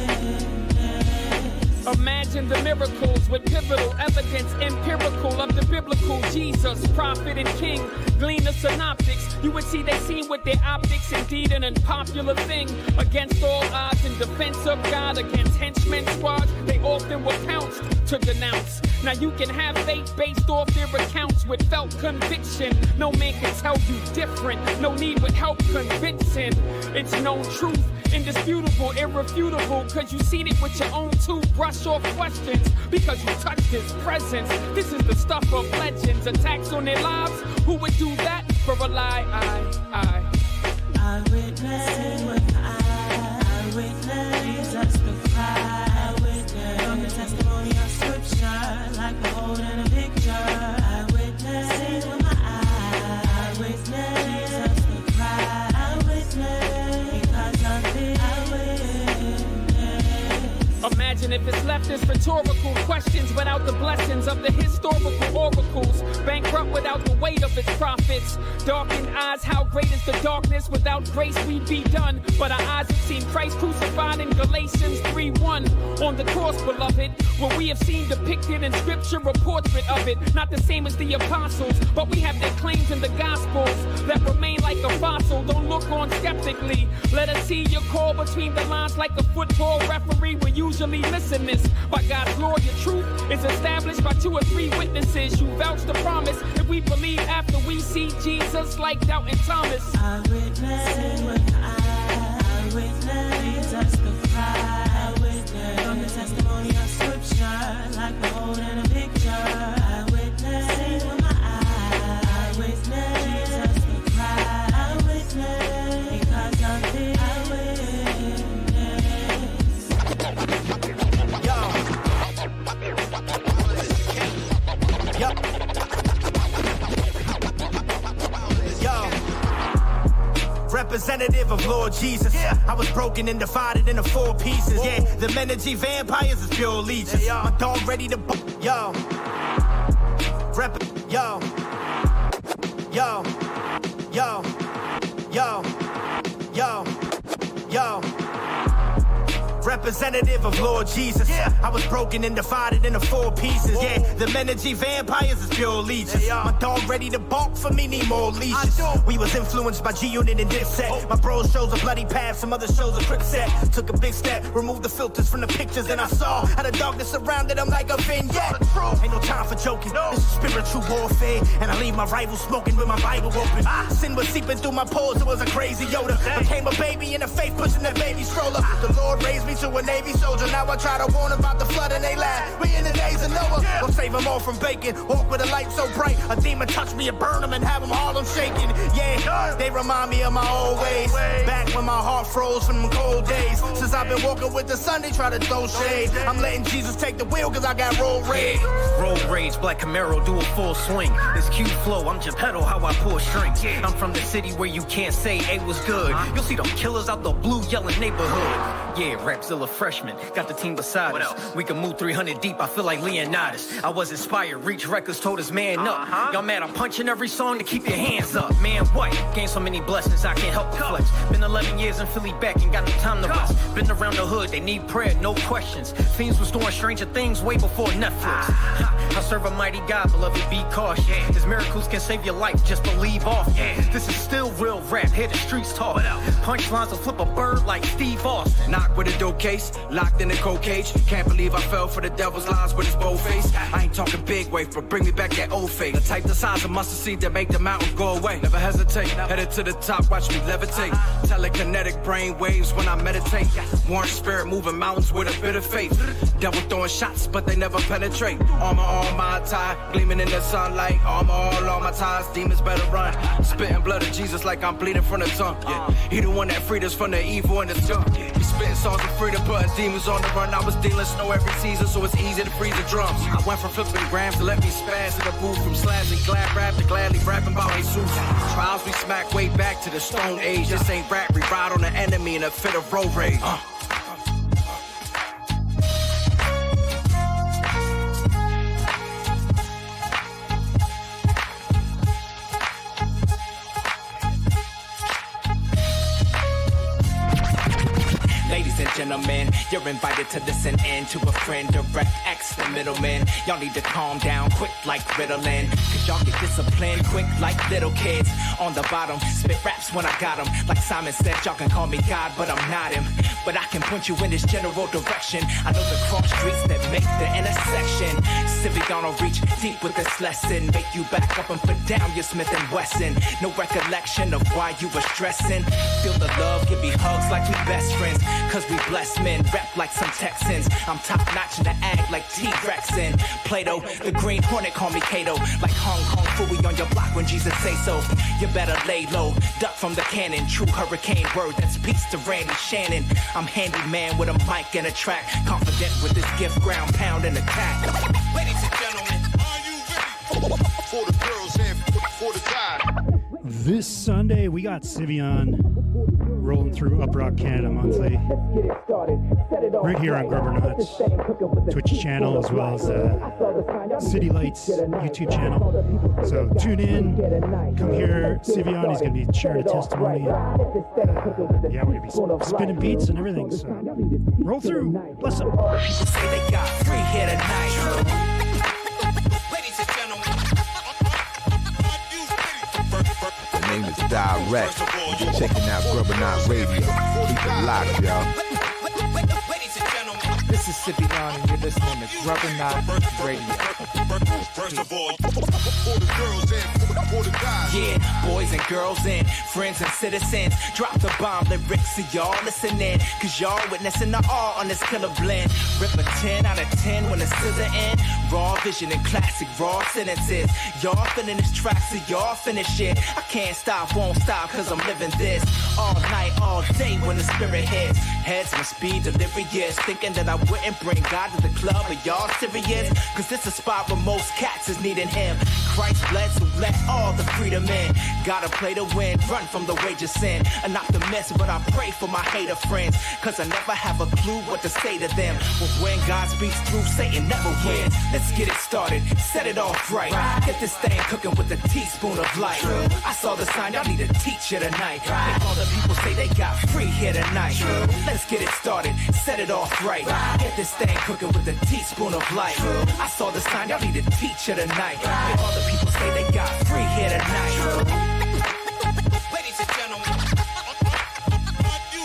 witness. Imagine the miracles with pivotal evidence, empirical of the biblical Jesus, prophet and king. Glean the synoptics, you would see they seen with their optics, indeed an unpopular thing. Against all odds, in defense of God, against henchmen squads, they often were pounced to denounce. Now you can have faith based off their accounts with felt conviction. No man can tell you different, no need with help convincing. It's known truth, indisputable, irrefutable, cause you seen it with your own two. Brush off questions, because you touched his presence. This is the stuff of legends, attacks on their lives. Who would do that for a lie? I, I I witness with I, I witness Jesus the Christ. I witness from the testimony of scripture, like beholding a picture. I witness with my eye. I witness Jesus the Christ. I witness because of it. I witness. Imagine if it's left as rhetorical questions without the blessings of the historical oracles. Bankrupt without the weight of its prophets. Darkened eyes, how great is the darkness? Without grace we'd be done. But our eyes have seen Christ crucified in Galatians three one. On the cross, beloved, where we have seen depicted in scripture a portrait of it. Not the same as the apostles, but we have their claims in the gospels that remain like a fossil. Don't look on skeptically. Let us see your call between the lines like a football referee. We're usually missing this. By God's law, your truth is established by two or three witnesses. You vouch the promise if we believe after we see Jesus, like Doubting Thomas. I witness with I, I witness Jesus the Christ. I witness from the testimony of scripture, like beholding a picture. I witness with my eye. I witness Jesus the Christ. I witness because of it. I witness. Yo. Yup. Representative of Lord Jesus. Yeah. I was broken and divided into four pieces. Whoa. Yeah, the energy vampires is pure leeches. Yeah, my dog ready to b- yo. Rep yo. Yo. Yo. Yo. Yo. Yo. Representative of Lord Jesus. Yeah. I was broken and divided into four pieces. Whoa. Yeah, the energy vampires is pure leeches. Yeah. My dog ready to bark for me, need more leashes. We was influenced by G-Unit and Dipset. Oh. My bro shows a bloody path, some other shows a crip set. Took a big step, removed the filters from the pictures, and I saw how the darkness surrounded them like a vignette. Ain't no time for joking. No. This is spiritual warfare, and I leave my rival smoking with my Bible open. Ah. Sin was seeping through my pores, it was a crazy Yoda. Hey. Became a baby in the faith, pushing that baby stroller. Ah. The Lord raised me to a Navy soldier. Now I try to warn about the flood and they laugh. We in the days of Noah. Yeah. Don't save them all from bacon. Walk with a light so bright. A demon touch me and burn them and have them Harlem shaking. Yeah, they remind me of my old ways. Back when my heart froze from them cold days. Since I've been walking with the sun, they try to throw shade. I'm letting Jesus take the wheel cause I got road rage. Road rage, Black Camaro, do a full swing. This cute flow, I'm Geppetto, how I pull strings. I'm from the city where you can't say A was good. You'll see them killers out the blue yelling neighborhood. Yeah, Rapzilla freshman, got the team beside us. We can move three hundred deep, I feel like Leonidas. I was inspired, Reach Records told us man uh-huh. up. Y'all mad, I'm punching every song to keep your hands up. Man, what? Gained so many blessings, I can't help but flex. Been eleven years in Philly back and got no time to rest. Been around the hood, they need prayer, no questions. Fiends was doing stranger things way before Netflix. I serve a mighty God, beloved, be cautious. His miracles can save your life, just believe off. This is still real rap, hear the streets talk. Punchlines will flip a bird like Steve Austin. Knock with a dope case, locked in a cold cage. Can't believe I fell for the devil's lies with his bold face. I ain't talking big wave, but bring me back that old face. The type the size of mustard seed that make the mountain go away. Never hesitate, headed to the top, watch me levitate. Telekinetic brain waves when I meditate. Warm spirit moving mountains with a bit of faith. Devil throwing shots, but they never penetrate. Armor on my tie, gleaming in the sunlight. Armor all on my ties, demons better run. Spitting blood of Jesus like I'm bleeding from the tongue. Yeah, he the one that freed us from the evil and the junk. He spitting songs of freedom, putting demons on the run. I was dealing snow every season, so it's easy to freeze the drums. I went from flipping grams to let me spaz in the booth. From slams and glad rap to gladly rapping about Jesus. Trials we smack way back to the Stone Age. This ain't rap, we ride on the enemy in a fit of road rage. Uh. Ladies and gentlemen, you're invited to listen in to a friend, direct X the middleman. Y'all need to calm down quick like Ritalin, cause y'all get disciplined quick like little kids. On the bottom, spit raps when I got them. Like Simon said, y'all can call me God, but I'm not him. But I can point you in this general direction. I know the cross streets that make the intersection. Civic will reach deep with this lesson. Make you back up and put down your Smith and Wesson. No recollection of why you were stressing. Feel the love, give me hugs like we best friends. Cause we blessed men, rap like some Texans. I'm top notch in the ag like T-Rex and Plato. The Green Hornet call me Kato. Like Hong Kong Fooey on your block when Jesus say so. You better lay low, duck from the cannon. True hurricane word, that's peace to Randy Shannon. I'm handyman with a mic and a track. Confident with this gift, ground pound and attack. Ladies and gentlemen, are you ready? For the girls and for the guys. This Sunday, we got Sivion rolling through Up Rock Canada Monthly. Right here on Grubber Nuts Twitch channel, as well as uh, City Lights YouTube channel. So tune in, come here. Sivion, he's going to be sharing a testimony. Uh, yeah, we're going to be spinning beats and everything. So roll through. Bless up. People say they got free here tonight. The name is Direct. You're checking out Grubber Knot Radio. Keep it locked, y'all. This is Sivion, and you're listening to Grubber Knot Radio. First of all, for the girls and for the guys. Yeah, boys and girls and friends and citizens. Drop the bomb lyrics so y'all listening. Cause y'all witnessing the all on this killer blend. Rip a ten out of ten when the scissor end. Raw vision and classic raw sentences. Y'all feeling this track so y'all finish it. I can't stop, won't stop cause I'm living this. All night, all day when the spirit hits. Heads must be delirious. Thinking that I wouldn't bring God to the club. Are y'all serious? Cause this a spot where most cats is needing him. Christ bled, so let all the freedom in. Gotta play to win, run from the wage of sin. An optimist, but I pray for my hater friends. Cause I never have a clue what to say to them. But when God speaks through, Satan never wins. Let's get it started, set it off right. Get this thing cooking with a teaspoon of light. I saw the sign, y'all need a teacher tonight. Make all the people say they got free here tonight. Let's get it started, set it off right. Get this thing cooking with a teaspoon of light. I saw the sign, y'all need a teacher tonight. Make all the people say they got free here tonight. Ladies and gentlemen, are you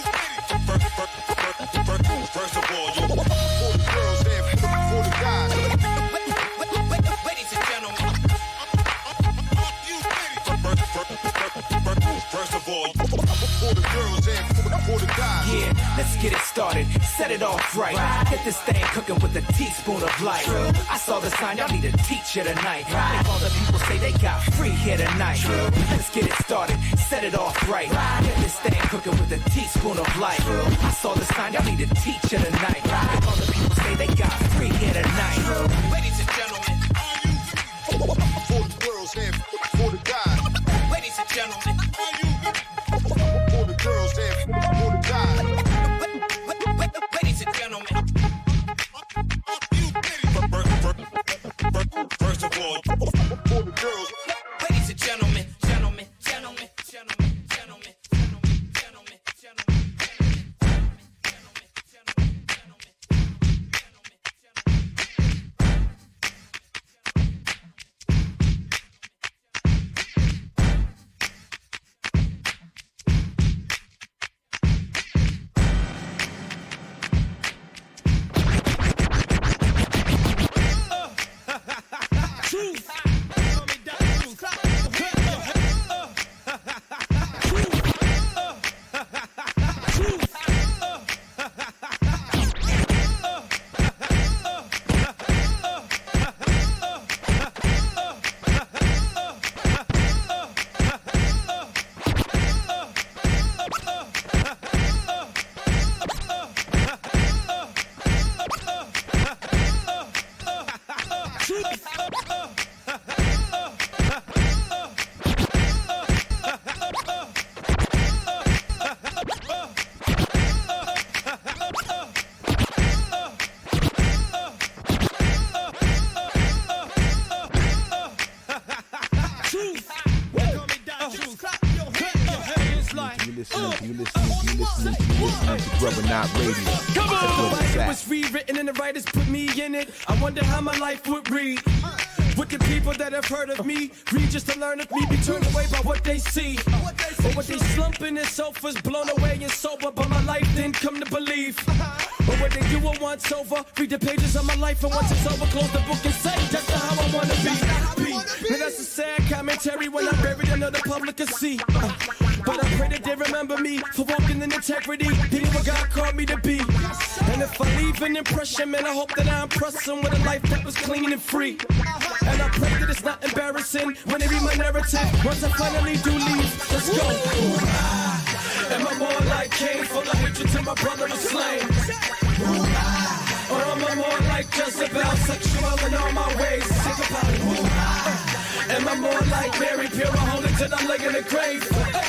ready? First of all, you for the girls and for the guys. Ladies and gentlemen, are you ready? First of all, for the girls and for the guys. Yeah, let's get it started, set it off right. Get this thing cooking with a teaspoon of light. I saw the sign, y'all need a teacher tonight. Make all the people say they got free here tonight. Let's get it started, set it off right. Get this thing cooking with a teaspoon of light. I saw the sign, y'all need a teacher tonight. Make all the people say they got free here tonight. Ladies and gentlemen, are you ready? For the girls and for the guys. Ladies and gentlemen, are you ready? For the girls and for the guys. Come on! The Bible was rewritten and the writers put me in it. I wonder how my life would read. Would the people that have heard of me read just to learn of me, be turned away by what they see? Or would they slump in their sofas, blown away and sober, but my life didn't come to believe? Or would they do it once over, read the pages of my life, and once it's over, close the book and say, that's not how I wanna be. be. Now that's a sad commentary when I'm buried under the public can see. Uh, But I pray that they remember me for walking in integrity, being what God called me to be. And if I leave an impression, man, I hope that I impress them with a life that was clean and free. And I pray that it's not embarrassing when they read my narrative. Once I finally do leave, let's go. Am I more like Cain, full of hatred till my brother was slain? Or am I more like Jezebel, sexual in all my ways? Think about it. Am I more like Mary, pure and holy till I'm laying in the grave?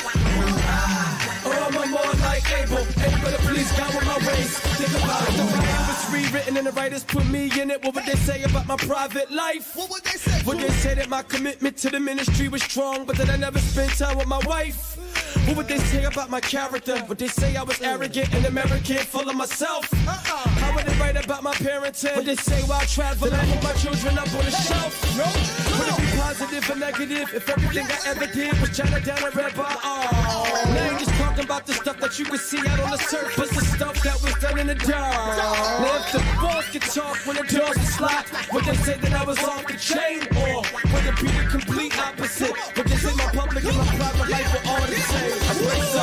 Or am I more like Abel, able to please God with my ways? Think about it. The Bible was rewritten and the writers put me in it. What would they say about my private life? What would they say? Would they say that my commitment to the ministry was strong, but that I never spent time with my wife? What would they say about my character? Would they say I was arrogant and American, full of myself? How would they write about my parenting? Would they say while traveling, I put my children up on the shelf? Would it be positive or negative if everything I ever did was China down and red bar? Oh, now you just talking about the stuff that you can see out on the surface, the stuff that was done in the dark. Now if the boss could talk when the doors are locked, would they say that I was off the chain? Or would it be the complete opposite? Would they say my public and my private life were all the same? I pray so.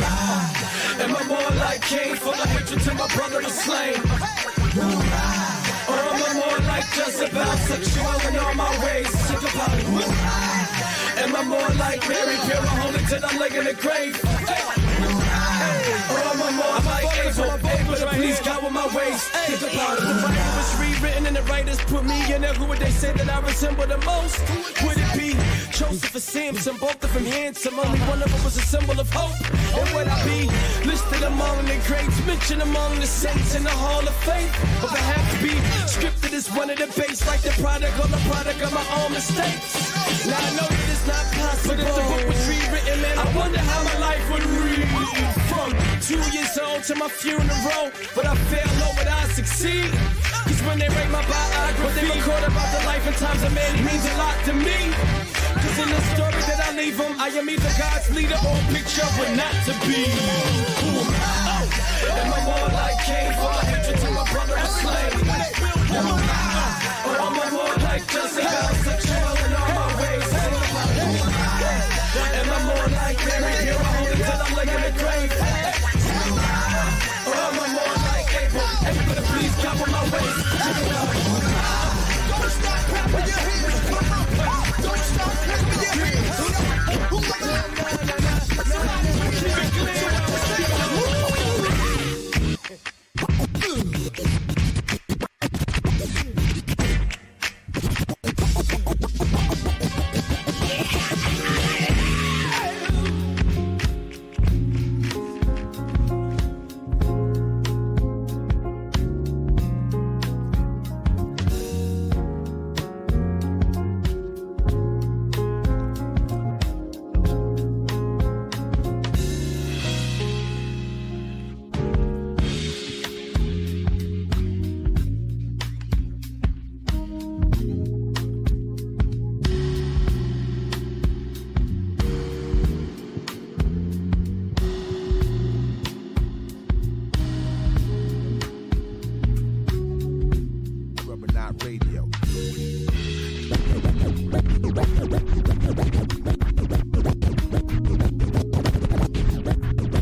Am I more like Cain, full of hatred till my brother was slain? Or am I more like Jezebel, sexual in all my ways? Think about it. Am I more like Mary, pure and holy till I'm laying in the grave? Or am I more like Abel, able to please God with my ways? Think about it. The Bible was rewritten and the writers put me in it. Who would they say that I resemble the most? Would it be Joseph or Samson? Both of them handsome, only one of them was a symbol of hope. And would I be listed among the greats, mentioned among the saints in the hall of faith? Or perhaps be scripted as one of the base, like the product or the product of my own mistakes? Now I know that it's not possible, but if the book was rewritten, man, I wonder how my life would read. From two years old to my funeral, would I fail or would I succeed? Cause when they write my biography, what they record about the life and times of man, it means a lot to me. Cause in the story that I leave them, I am either God's leader or a picture but not to be. Ooh. Oh. Am I more like Cain, full of hatred till my brother was slain? Or am I more like Jezebel, sexual in all my ways? Am I more like Mary, pure and holy till I'm laying in the grave? Or am I more like Abel, able to please God with my ways? Don't stop clapping your hands, come on. Don't stop clapping your hands. Keep it clear.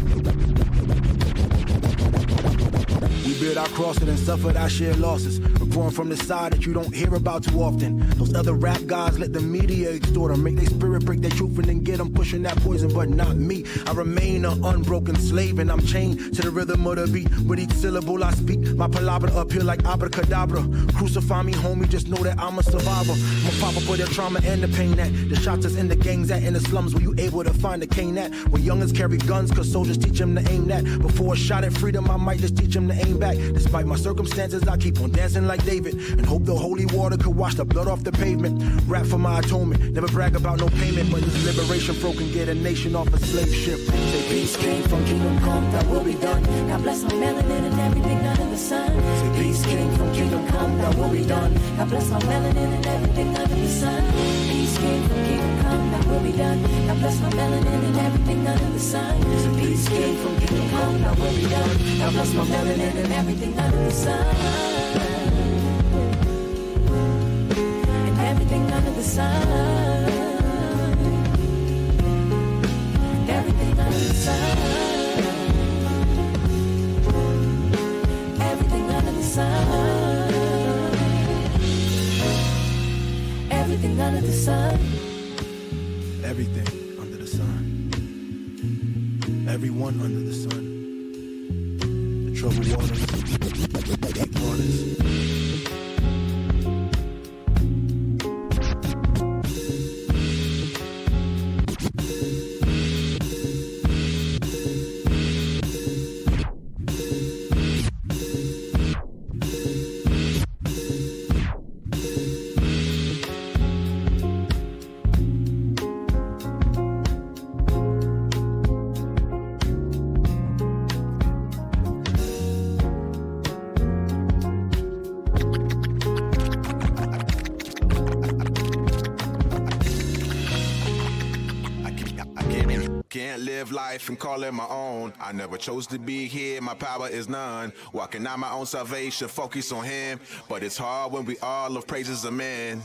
Suffered our shared losses. for him from the side that you don't hear about too often. Those other rap guys let the media extort them, make their spirit break their truth and then get them pushing that poison, but not me. I remain an unbroken slave and I'm chained to the rhythm of the beat. With each syllable I speak, my palabra appear like abracadabra. Crucify me, homie, just know that I'm a survivor. My papa for the trauma and the pain that the shots is in the gangs at in the slums where you able to find the cane at. When youngins carry guns, cause soldiers teach them to aim that. Before a shot at freedom, I might just teach them to aim back. Despite my circumstances, I keep on dancing like David and hope the holy water could wash the blood off the pavement. Rap for my atonement, never brag about no payment, but this liberation flow can get a nation off a slave ship. Say peace came from kingdom come, that will be done. God bless my melanin and everything under the sun. Say peace came from kingdom come, that will be done. God bless my melanin and everything under the sun. Peace came from kingdom come, that will be done. God bless my melanin and everything under the sun. Say peace came from kingdom come, that will be done. God bless my melanin and everything under the sun. And everything under the sun. Everything under the sun. Everything under the sun. Everything under the sun. Everything under the sun. Everyone under the sun. The troubled waters, the deep waters. And call it my own. I never chose to be here, my power is none. Walking out my own salvation, focus on him. But it's hard when we all of praises a man.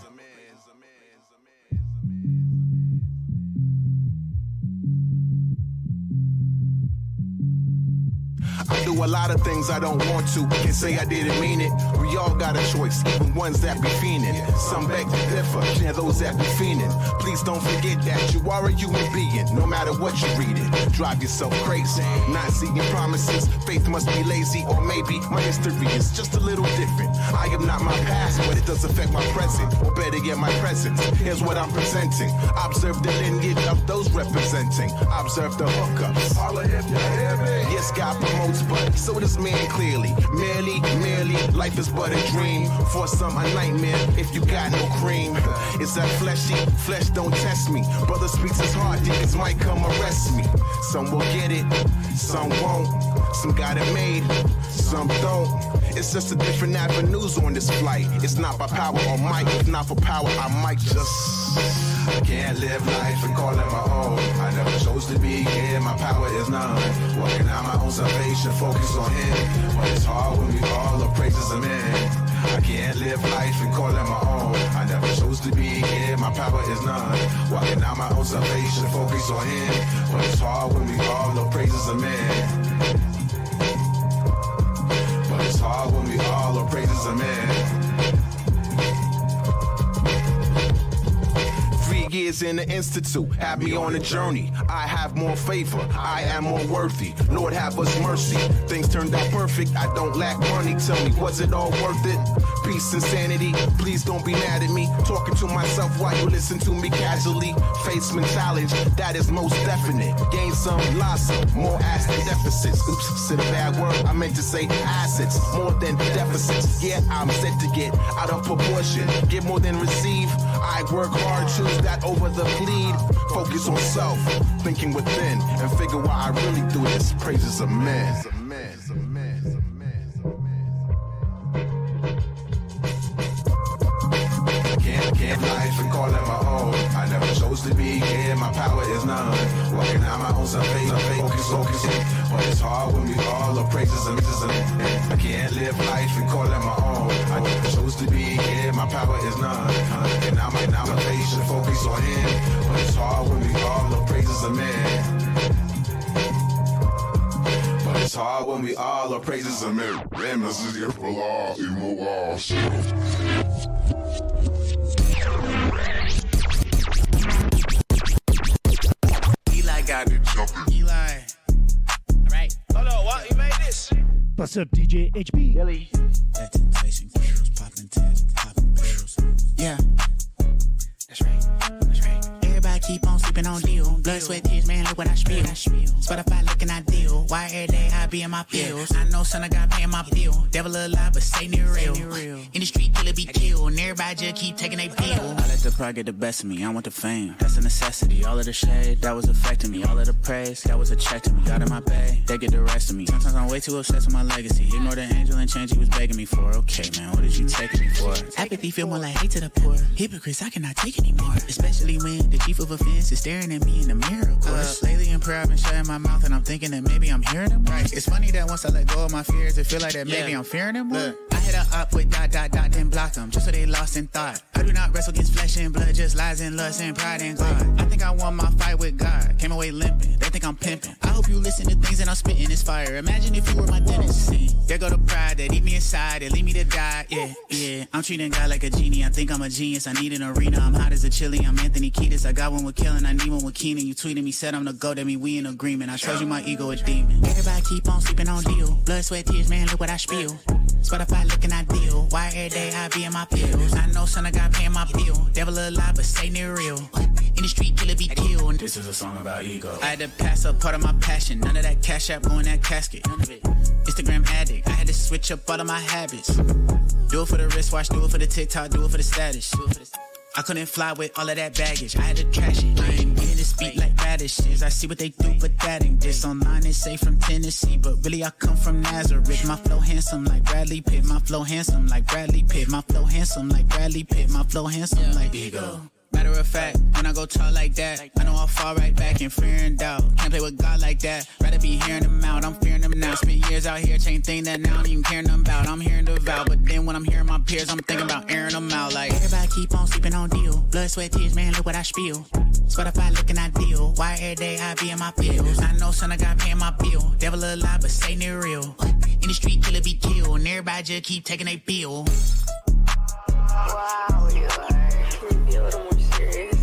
I do a lot of things I don't want to. Can't say I didn't mean it. We all got a choice, even ones that be fiending. Some beg to differ, share those that be fiending. Please don't forget that you are a human being, no matter what you read it. Drive yourself crazy, not seeking promises. Faith must be lazy, or maybe my history is just a little different. I am not my past, but it does affect my present, or better yet, my presence. Here's what I'm presenting. Observe the lineage of those representing. Observe the hookups. Yes, God promotes, but so does man clearly. Merely, merely, life is but a dream. For some, a nightmare if you got no cream. It's that fleshy, flesh don't test me. Brother speaks his heart, demons might come arrest me. Some will get it, some won't. Some got it made, some don't. It's just a different avenues on this flight. It's not by power or might. If not for power, I might just. I can't live life and call it my own. I never chose to be here, my power is none. Walking out my own salvation, focus on him. But it's hard when we all are praises of men. I can't live life and call it my own. I never chose to be here, my power is none. Walking out my own salvation, focus on him. But it's hard when we all are praises of men. But it's hard when we all are praises of men. Years in the institute, have me on a journey. I have more favor, I am more worthy. Lord have us mercy. Things turned out perfect, I don't lack money. Tell me, was it all worth it? Peace and sanity, please don't be mad at me. Talking to myself while you listen to me casually. Face some challenge, that is most definite. Gain some, loss some, more ass than deficits. Oops, said a bad word, I meant to say assets, more than deficits. Yeah, I'm set to get out of proportion, get more than receive. I work hard, choose that over the plead. Focus on self, thinking within, and figure why I really do this. Praises of men. Can't, can't life and call it my own. I never chose to be here, my power is none. Walking out my own salvation, focus, focus. But it's hard when we all are praises and misses. I can't live life and call it my own. I never chose to be here, my power is none. And I'm my salvation, focus on him. But it's hard when we all are praises of men. But it's It's hard when we all are praises of men. This is here for law, emo law. Eli got it. Eli. All right. Hold on, what? You made this? What's up, D J H B? Billy. That temptation girls popping tags, popping pills. Yeah. That's right. That's right. Everybody keep on sleeping on deal. Blood, sweat, tears, man, look what I spill. Spotify looking ideal. Why every day I be in my pills? I know son, I got paying my bill. Devil alive, but Satan is real. In the street, killer be killed. And everybody just keep taking they pill. I let the pride get the best of me. I want the fame. That's a necessity. All of the shade, that was affecting me. All of the praise, that was a check to me. Got in my bag, they get the rest of me. Sometimes I'm way too obsessed with my legacy. Ignore the angel and change he was begging me for. Okay, man, what did you taking me for? Apathy feel more like hate to the poor. Hypocrites, I cannot take anymore. Especially when the chief of offense is staring at me in the mirror, of course. Uh, lately in prayer, I've been shutting my mouth and I'm thinking that maybe I'm hearing them. Right. It's funny that once I let go of my fears, it feel like that maybe yeah. I'm fearing them more. Look, I hit her up with dot, dot, dot, then block them, just so they lost in thought. I do not wrestle against flesh and blood, just lies and lust and pride and God. I think I won my fight with God, came away limping, they think I'm pimping. I hope you listen to things that I'm spitting, it's fire. Imagine if you were my dentist. See, there go the pride that eat me inside, that leave me to die, yeah, yeah. I'm treating God like a genie, I think I'm a genius, I need an arena. I'm hot as a chili, I'm Anthony Kiedis. I got one with Killing, I need one with Keenan. You tweeted me, said I'm the GOAT, that mean we in agreement. I told you my ego a demon. Everybody keep on sleeping on deal. Blood, sweat, tears, man, look what I spill. Spotify looking ideal. Why every day I be in my pills? I know son, I got paying my bill. Devil alive, but Satan is real. In the street, killer be killed. This is a song about ego. I had to pass up part of my passion. None of that cash app going that casket. None of it. Instagram addict. I had to switch up all of my habits. Do it for the wristwatch, do it for the TikTok, do it for the status. I couldn't fly with all of that baggage. I had to trash it. I ain't getting to speak like radishes. I see what they do, but that ain't this. Online they say from Tennessee, but really I come from Nazareth. My flow handsome like Bradley Pitt. My flow handsome like Bradley Pitt. My flow handsome like Bradley Pitt. My flow handsome like ego. Matter of fact, when I go talk like that, I know I'll fall right back in fear and doubt. Can't play with God like that. Rather be hearing them out. I'm fearing them now. Spent years out here, chain thing that now I don't even caring them about. I'm hearing the vow, but then when I'm hearing my peers, I'm thinking about airing them out. Like everybody keep on sleeping on deal. Blood, sweat, tears, man, look what I spill. Spotify looking ideal. Why every day I be in my pills? I know son, I got paying my bill. Devil alive, but Satan is real. In the street, killer be killed, and everybody just keep taking a pill. Wow, you are. Can be a little more serious?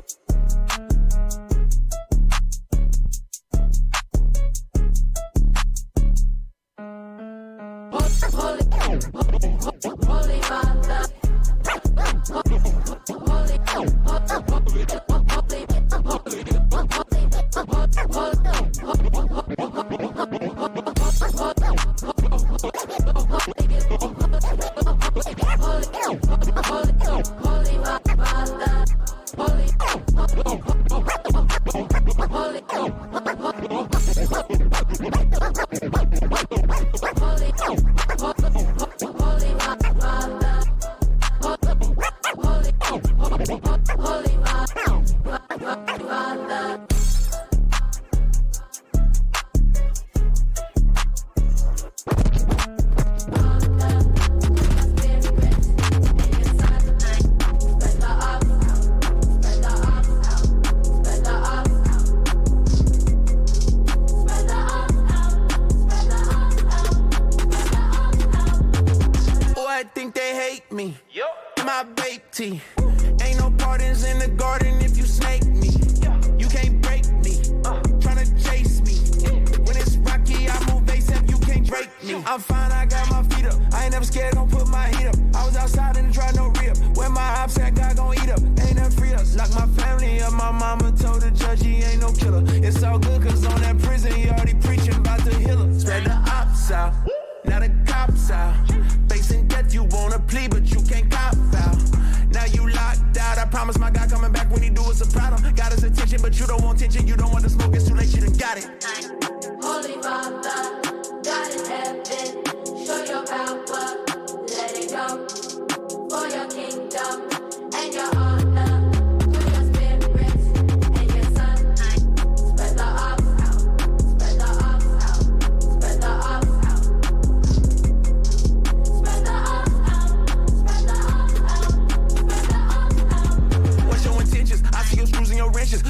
Holy, holy, holy mother. Holy, holy, holy,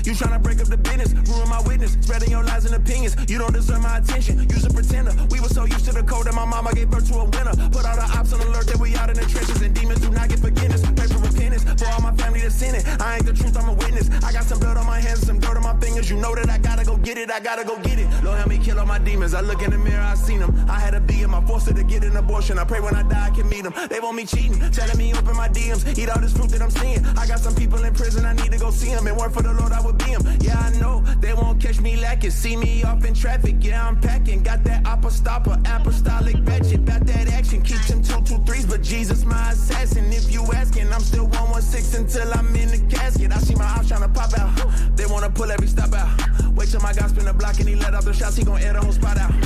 You tryna break up the business, ruin my witness, spreading your lies and opinions. You don't deserve my attention, you's a pretender. We were so used to the code that my mama gave birth to a winner. Put all the ops on alert that we out in the trenches, and demons do not get forgiveness. Pray for repentance for all my family that's in it. I ain't the truth, I'm a witness. I got some blood on my hands, some dirt on my fingers. You know that I gotta go get it, I gotta go get it. Lord help me kill all my demons. I look in the mirror, I seen them. I had to be in my forced to get an abortion. I pray when I die I can meet them. They want me cheating, telling me open my D Ms. Eat all this fruit that I'm seeing. I got some people in prison, I need to go see them. And work for the Lord, I would be them. Yeah, I know they won't catch me lacking. See me off in traffic, yeah, I'm packing. Got that apostopper, apostolic batch. About that action, keep them two two threes, but Jesus my assassin. If you asking, I'm still one one six until I'm in the casket. I see my house trying to pop out. They wanna pull every stop out. Wait till my guy spin the block and he let off the shots. He gon' air the whole spot out.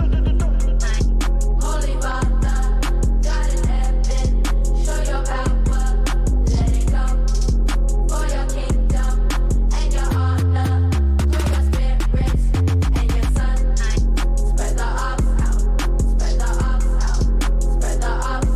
Holy Father, God in heaven, show your power, let it go. For your kingdom and your honor, through your spirit and your son. Spread the ox out, spread the ox out, spread the ox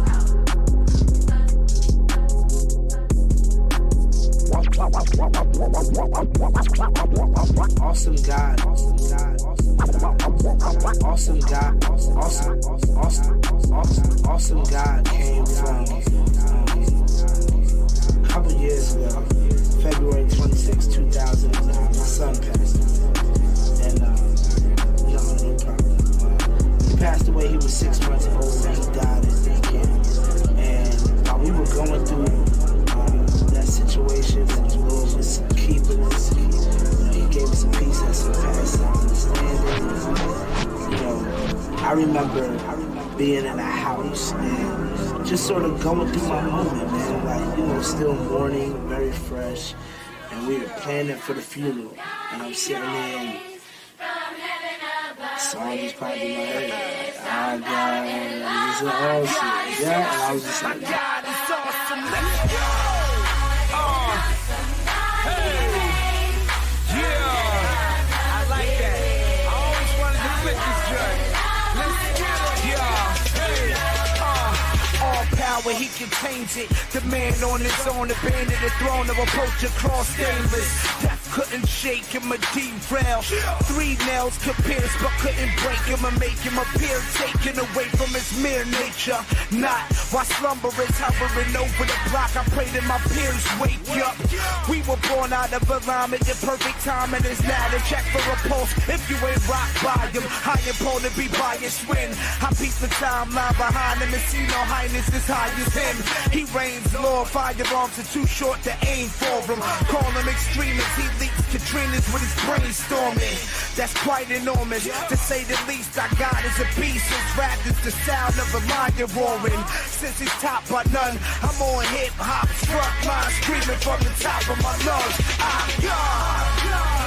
out. Awesome God, awesome God, awesome God, awesome God, awesome, awesome, awesome, awesome, awesome God came from um, a couple years ago, February twenty-sixth, two thousand nine. My son passed, and um, no, no problem. Uh, he passed away. He was six months old when he died as a kid, and while we were going through uh, that situation, and the Lord was keeping us. Gave us a peace that surpassed understanding. You know, I remember being in a house and just sort of going through my moment, man. Like, you know, still mourning, very fresh, and we were planning for the funeral. And I'm sitting there, and the song is probably in my head. Like, our God is awesome. Yeah, and I was just like, God is awesome. Let's go. Uh, hey. Power, he contains it. The man on his own, abandoned the throne of approach across stainless. Death couldn't shake him or derail. Three nails could pierce, but couldn't break him or make him appear taken away from his mere nature. Not while slumber is hovering over the block. I pray that my peers wake up. We were born out of alignment. The perfect timing is now to check for a pulse. If you ain't rock by him, high and prone to be biased when I peep the timeline behind him and see no highness as high as him. He reigns, Lord, firearms are too short to aim for him. Call him extremist, he leaks Katrina's with his brainstorming. That's quite enormous, to say the least. Our God is a beast, his rap is the sound of a lion roaring. Since he's topped by none, I'm on hip-hop, front line, screaming from the top of my lungs. I'm God, God.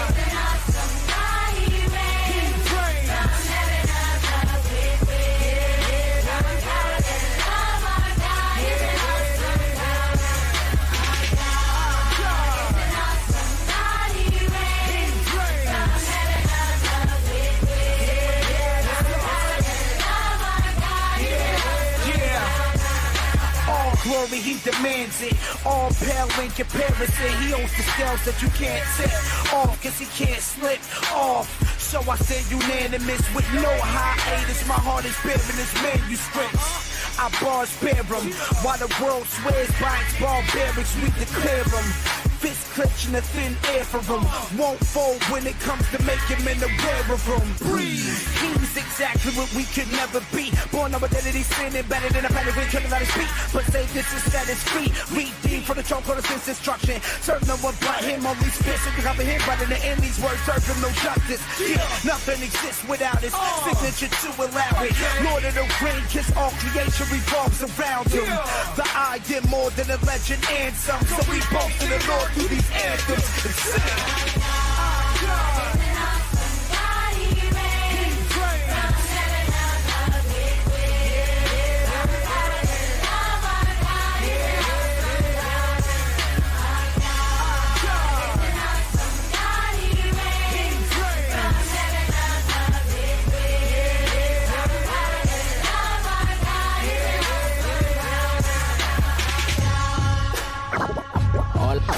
Glory, he demands it. All pale in comparison. He owns the scales that you can't tip off, cause he can't slip off. So I say unanimous with no hiatus. My heart is bearing his manuscripts. Our bars bear them, while the world swears by its barbarics, we declare them. Fist clenching the thin air for him. Won't fold when it comes to make him in the rare of him. Breathe. He's exactly what we could never be. Born of identity, sinning better than a panic when killing out his feet. But say this is set his free. Redeemed from the choke on the sense destruction. Serve no one but him, only spits and cover him. But in the end, these words serve him no justice. Yeah, nothing exists without his signature to allow it. Lord of the ring, kiss all creation revolves around him. The I am more than a legend and some. So we boast to the Lord through these anthems and sing.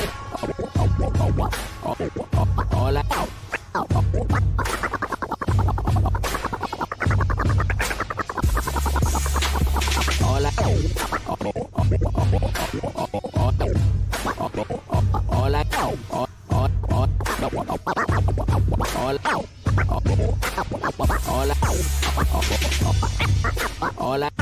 All I All I All I all all all all all I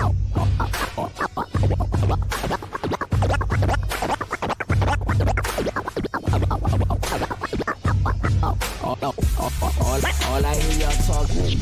all I hear y'all talking.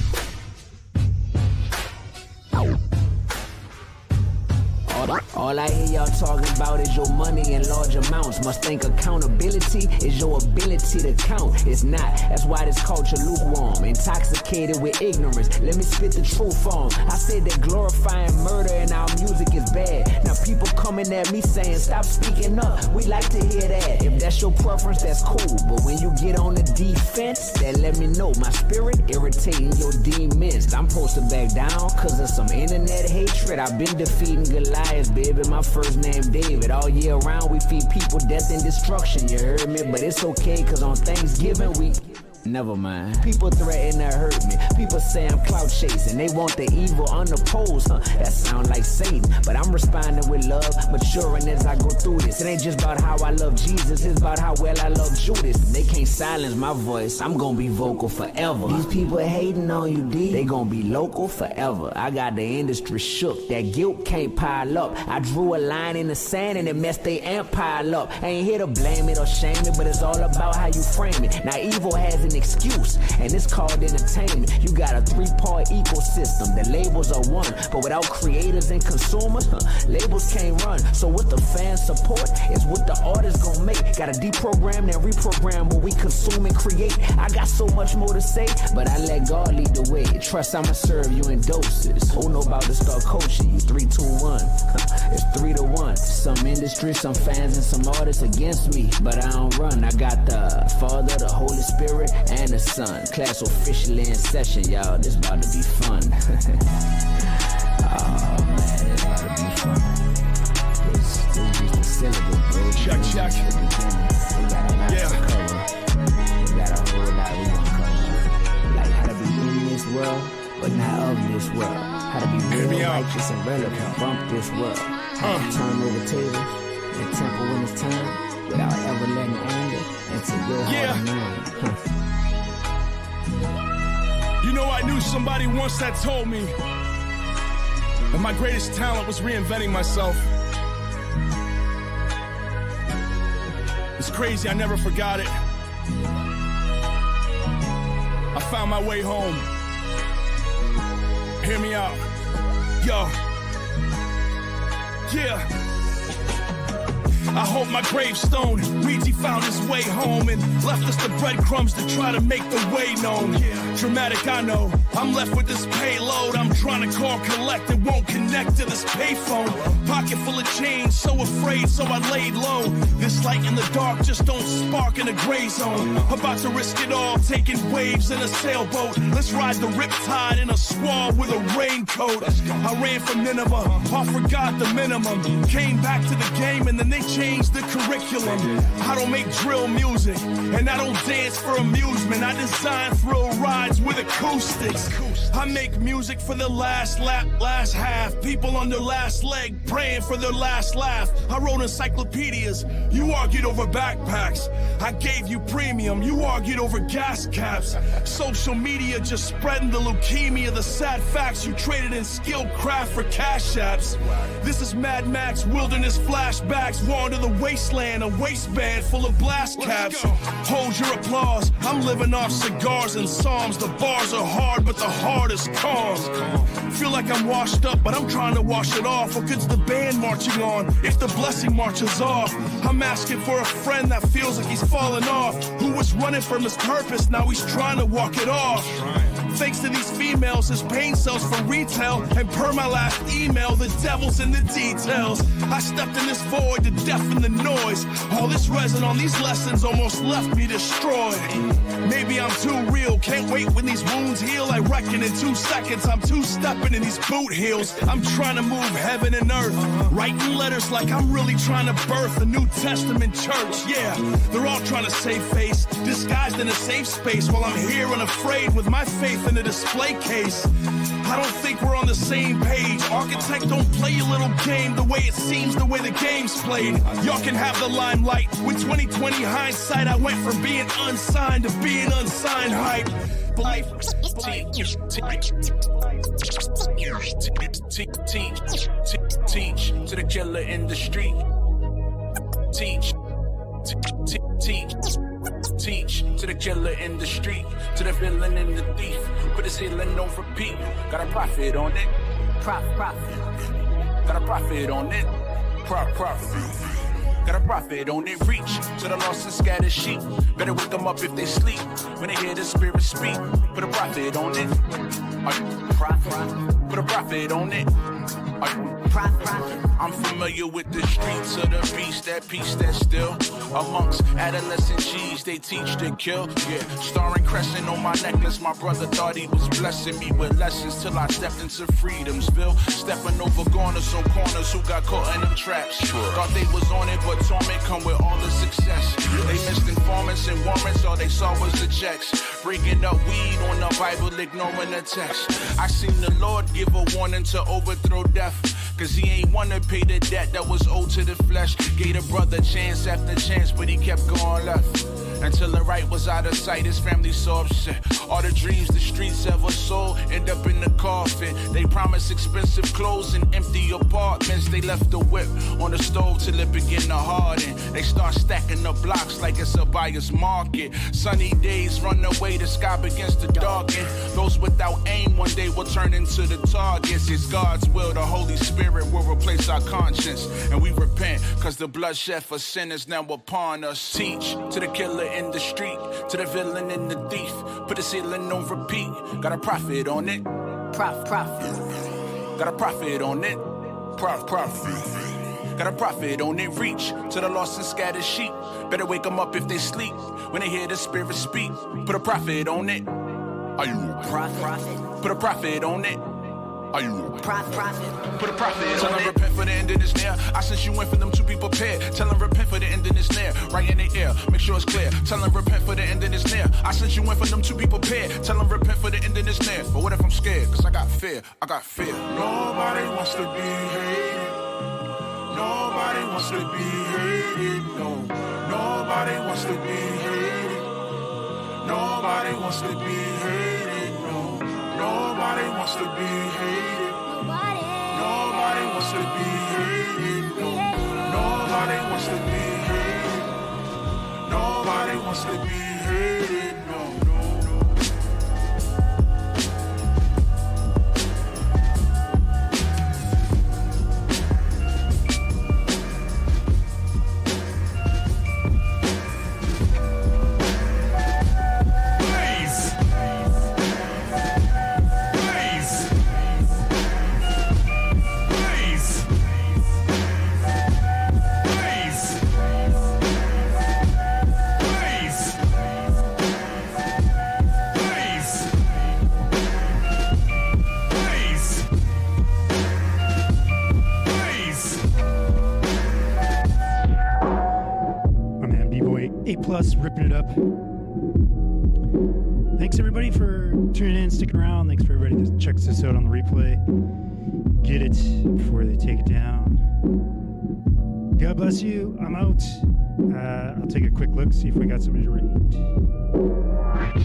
All, all I hear y'all talking about is your money in large amounts. Must think accountability is your ability to count. It's not. That's why this culture lukewarm, intoxicated with ignorance. Let me spit the truth on. I said that glorifying murder in our music is bad. Now people coming at me saying, stop speaking up. We like to hear that. If that's your preference, that's cool. But when you get on the defense, then let me know. My spirit irritating your demons. I'm supposed to back down cause of some internet hatred. I've been defeating Goliath, baby. My first name David. All year round we feed people death and destruction. You heard me? But it's okay cause on Thanksgiving we... Never mind. People threaten to hurt me. People say I'm clout chasing. They want the evil unopposed. Huh? That sound like Satan. But I'm responding with love, maturing as I go through this. It ain't just about how I love Jesus. It's about how well I love Judas. They can't silence my voice. I'm gonna be vocal forever. These people hating on you, D. They gonna be local forever. I got the industry shook. That guilt can't pile up. I drew a line in the sand and it messed they amp pile up. I ain't here to blame it or shame it, but it's all about how you frame it. Now evil has an excuse, and it's called entertainment. You got a three-part ecosystem. The labels are one, but without creators and consumers, huh, labels can't run. So what the fans support is what the artists gon' make. Gotta deprogram and reprogram what we consume and create. I got so much more to say, but I let God lead the way. Trust I'ma serve you in doses. Who know about to start coaching you? Three, two, one. It's three to one. Some industry, some fans, and some artists against me, but I don't run. I got the Father, the Holy Spirit, and the Son. Class officially in session, y'all. This about to be fun. Oh man, it's about to be fun. This, this is the syllable, bro. Check, check. We got a lot Yeah. to cover. We got a whole lot we gonna cover. Like how to be in this world, but not of this world. How to be Hear me real, out. righteous, and relevant. Bump this world. How to turn over tables and temple when it's time, without ever letting anger into your heart Yeah. and mind. Huh. You know, I knew somebody once that told me that my greatest talent was reinventing myself. It's crazy, I never forgot it. I found my way home. Hear me out. Yo. Yeah. I hope my gravestone reads he found his way home and left us the breadcrumbs to try to make the way known. Dramatic, I know. I'm left with this payload. I'm trying to call collect, it won't connect to this payphone. Pocket full of change, so afraid, so I laid low. This light in the dark just don't spark in a gray zone. About to risk it all, taking waves in a sailboat. Let's ride the riptide in a squall with a raincoat. I ran from Nineveh, I forgot the minimum. Came back to the game and then they changed the curriculum. I don't make drill music and I don't dance for amusement. I design thrill rides with acoustics. I make music for the last lap, last half. People on their last leg praying for their last laugh. I wrote encyclopedias, you argued over backpacks. I gave you premium, you argued over gas caps. Social media just spreading the leukemia, the sad facts. You traded in skilled craft for cash apps. This is Mad Max wilderness flashbacks. Wander the wasteland, a waistband full of blast caps. Hold your applause, I'm living off cigars and psalms. The bars are hard, but the heart is calm. Feel like I'm washed up, but I'm trying to wash it off. What good's the band marching on if the blessing marches off? I'm asking for a friend that feels like he's falling off, who was running from his purpose, now he's trying to walk it off. Thanks to these females, his pain sells for retail. And per my last email, the devil's in the details. I stepped in this void to deafen the noise. All this resin on these lessons almost left me destroyed. Maybe I'm too real, can't wait when these wounds heal. I I reckon in two seconds I'm two-stepping in these boot heels. I'm trying to move heaven and earth, writing letters like I'm really trying to birth a New Testament church. Yeah, they're all trying to save face, disguised in a safe space, while I'm here unafraid with my faith in a display case. I don't think we're on the same page. Architect, don't play your little game the way it seems, the way the game's played. Y'all can have the limelight. With twenty twenty hindsight, I went from being unsigned to being unsigned hype. Believe teach, teach, teach to the killer in the street. Teach, teach, teach to the killer in the street, to the villain and the thief. Put his healing on repeat. Got a profit on it. Profit, profit. Got a profit on it. Profit, profit. Got a profit on it. Reach to the lost and scattered sheep. Better wake them up if they sleep. When they hear the spirit speak, put a profit on it. Profit. Put a profit on it. Profit. I'm familiar with the streets of the beast, that peace that's still amongst adolescent G's. They teach to kill. Yeah, starring crescent on my necklace. My brother thought he was blessing me with lessons till I stepped into Freedomsville. Stepping over corners on corners who got caught in them traps. Thought they was on it, but torment come with all the success. They missed informants and warrants, all they saw was the checks. Breaking up weed on the Bible, ignoring the text. I seen the Lord give a warning to overthrow death, cause he ain't wanna pay the debt that was owed to the flesh. Gave a brother chance after chance, but he kept going left. Until the right was out of sight, his family saw shit. All the dreams the streets ever sold end up in the coffin. They promised expensive clothes and empty apartments. They left the whip on the stove till it began to harden. They start stacking the blocks like it's a buyer's market. Sunny days run away, the sky begins to darken. Those without aim one day will turn into the targets. It's God's will, the Holy Spirit will replace our conscience. And we repent, cause the bloodshed for sin is now upon us. Teach to the killer in the street, to the villain and the thief. Put the ceiling on repeat. Got a profit on it. Prof, profit. Got a profit on it. Prof, profit. Got a profit on it. Reach to the lost and scattered sheep. Better wake them up if they sleep. When they hear the spirit speak, put a profit on it. Are you a profit? Put a profit on it. Are you a profit? Put a profit on it. Tell them repent for the end of this near. I sent you in for them to be prepared. Tell them repent for the end of this near. Right in the air, make sure it's clear. Tell them repent for the end of this near. I sent you in for them to be prepared. Tell them repent for the end of this near. But what if I'm scared? Cause I got fear. I got fear. Nobody wants to be hated. Nobody wants to be hated. No. Nobody wants to be hated. Nobody wants to be hated. No. Nobody wants to be hated. Nobody. Nobody wants to be hated. No. Nobody wants to be hated. Nobody wants to be hated. No. Plus, ripping it up. Thanks everybody for tuning in, sticking around. Thanks for everybody that checks this out on the replay. Get it before they take it down. God bless you. I'm out. Uh, I'll take a quick look, see if we got somebody to read.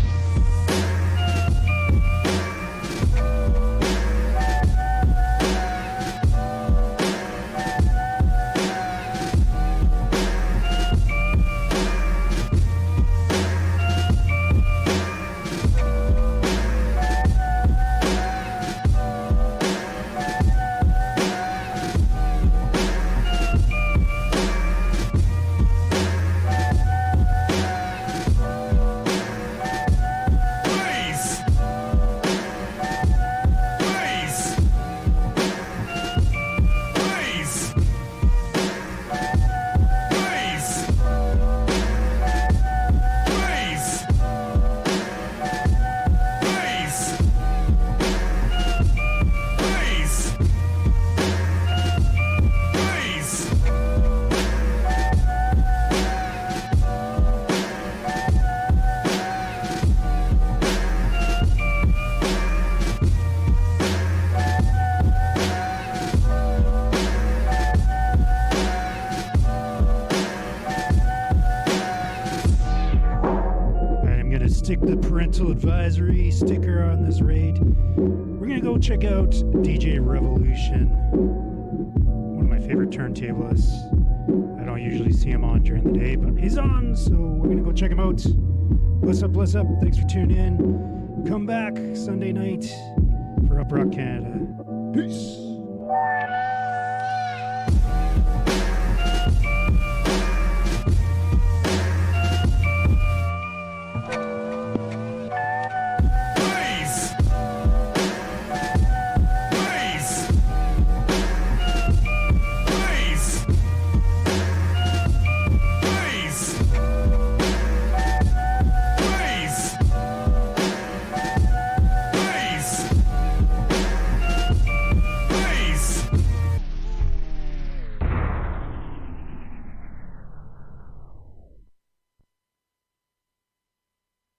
stick the parental advisory sticker on this raid. We're gonna go check out D J Revolution, one of my favorite turntablists. I don't usually see him on during the day, but he's on, so we're gonna go check him out. Bless up, bless up. Thanks for tuning in. Come back Sunday night for Up Rock Canada. Peace.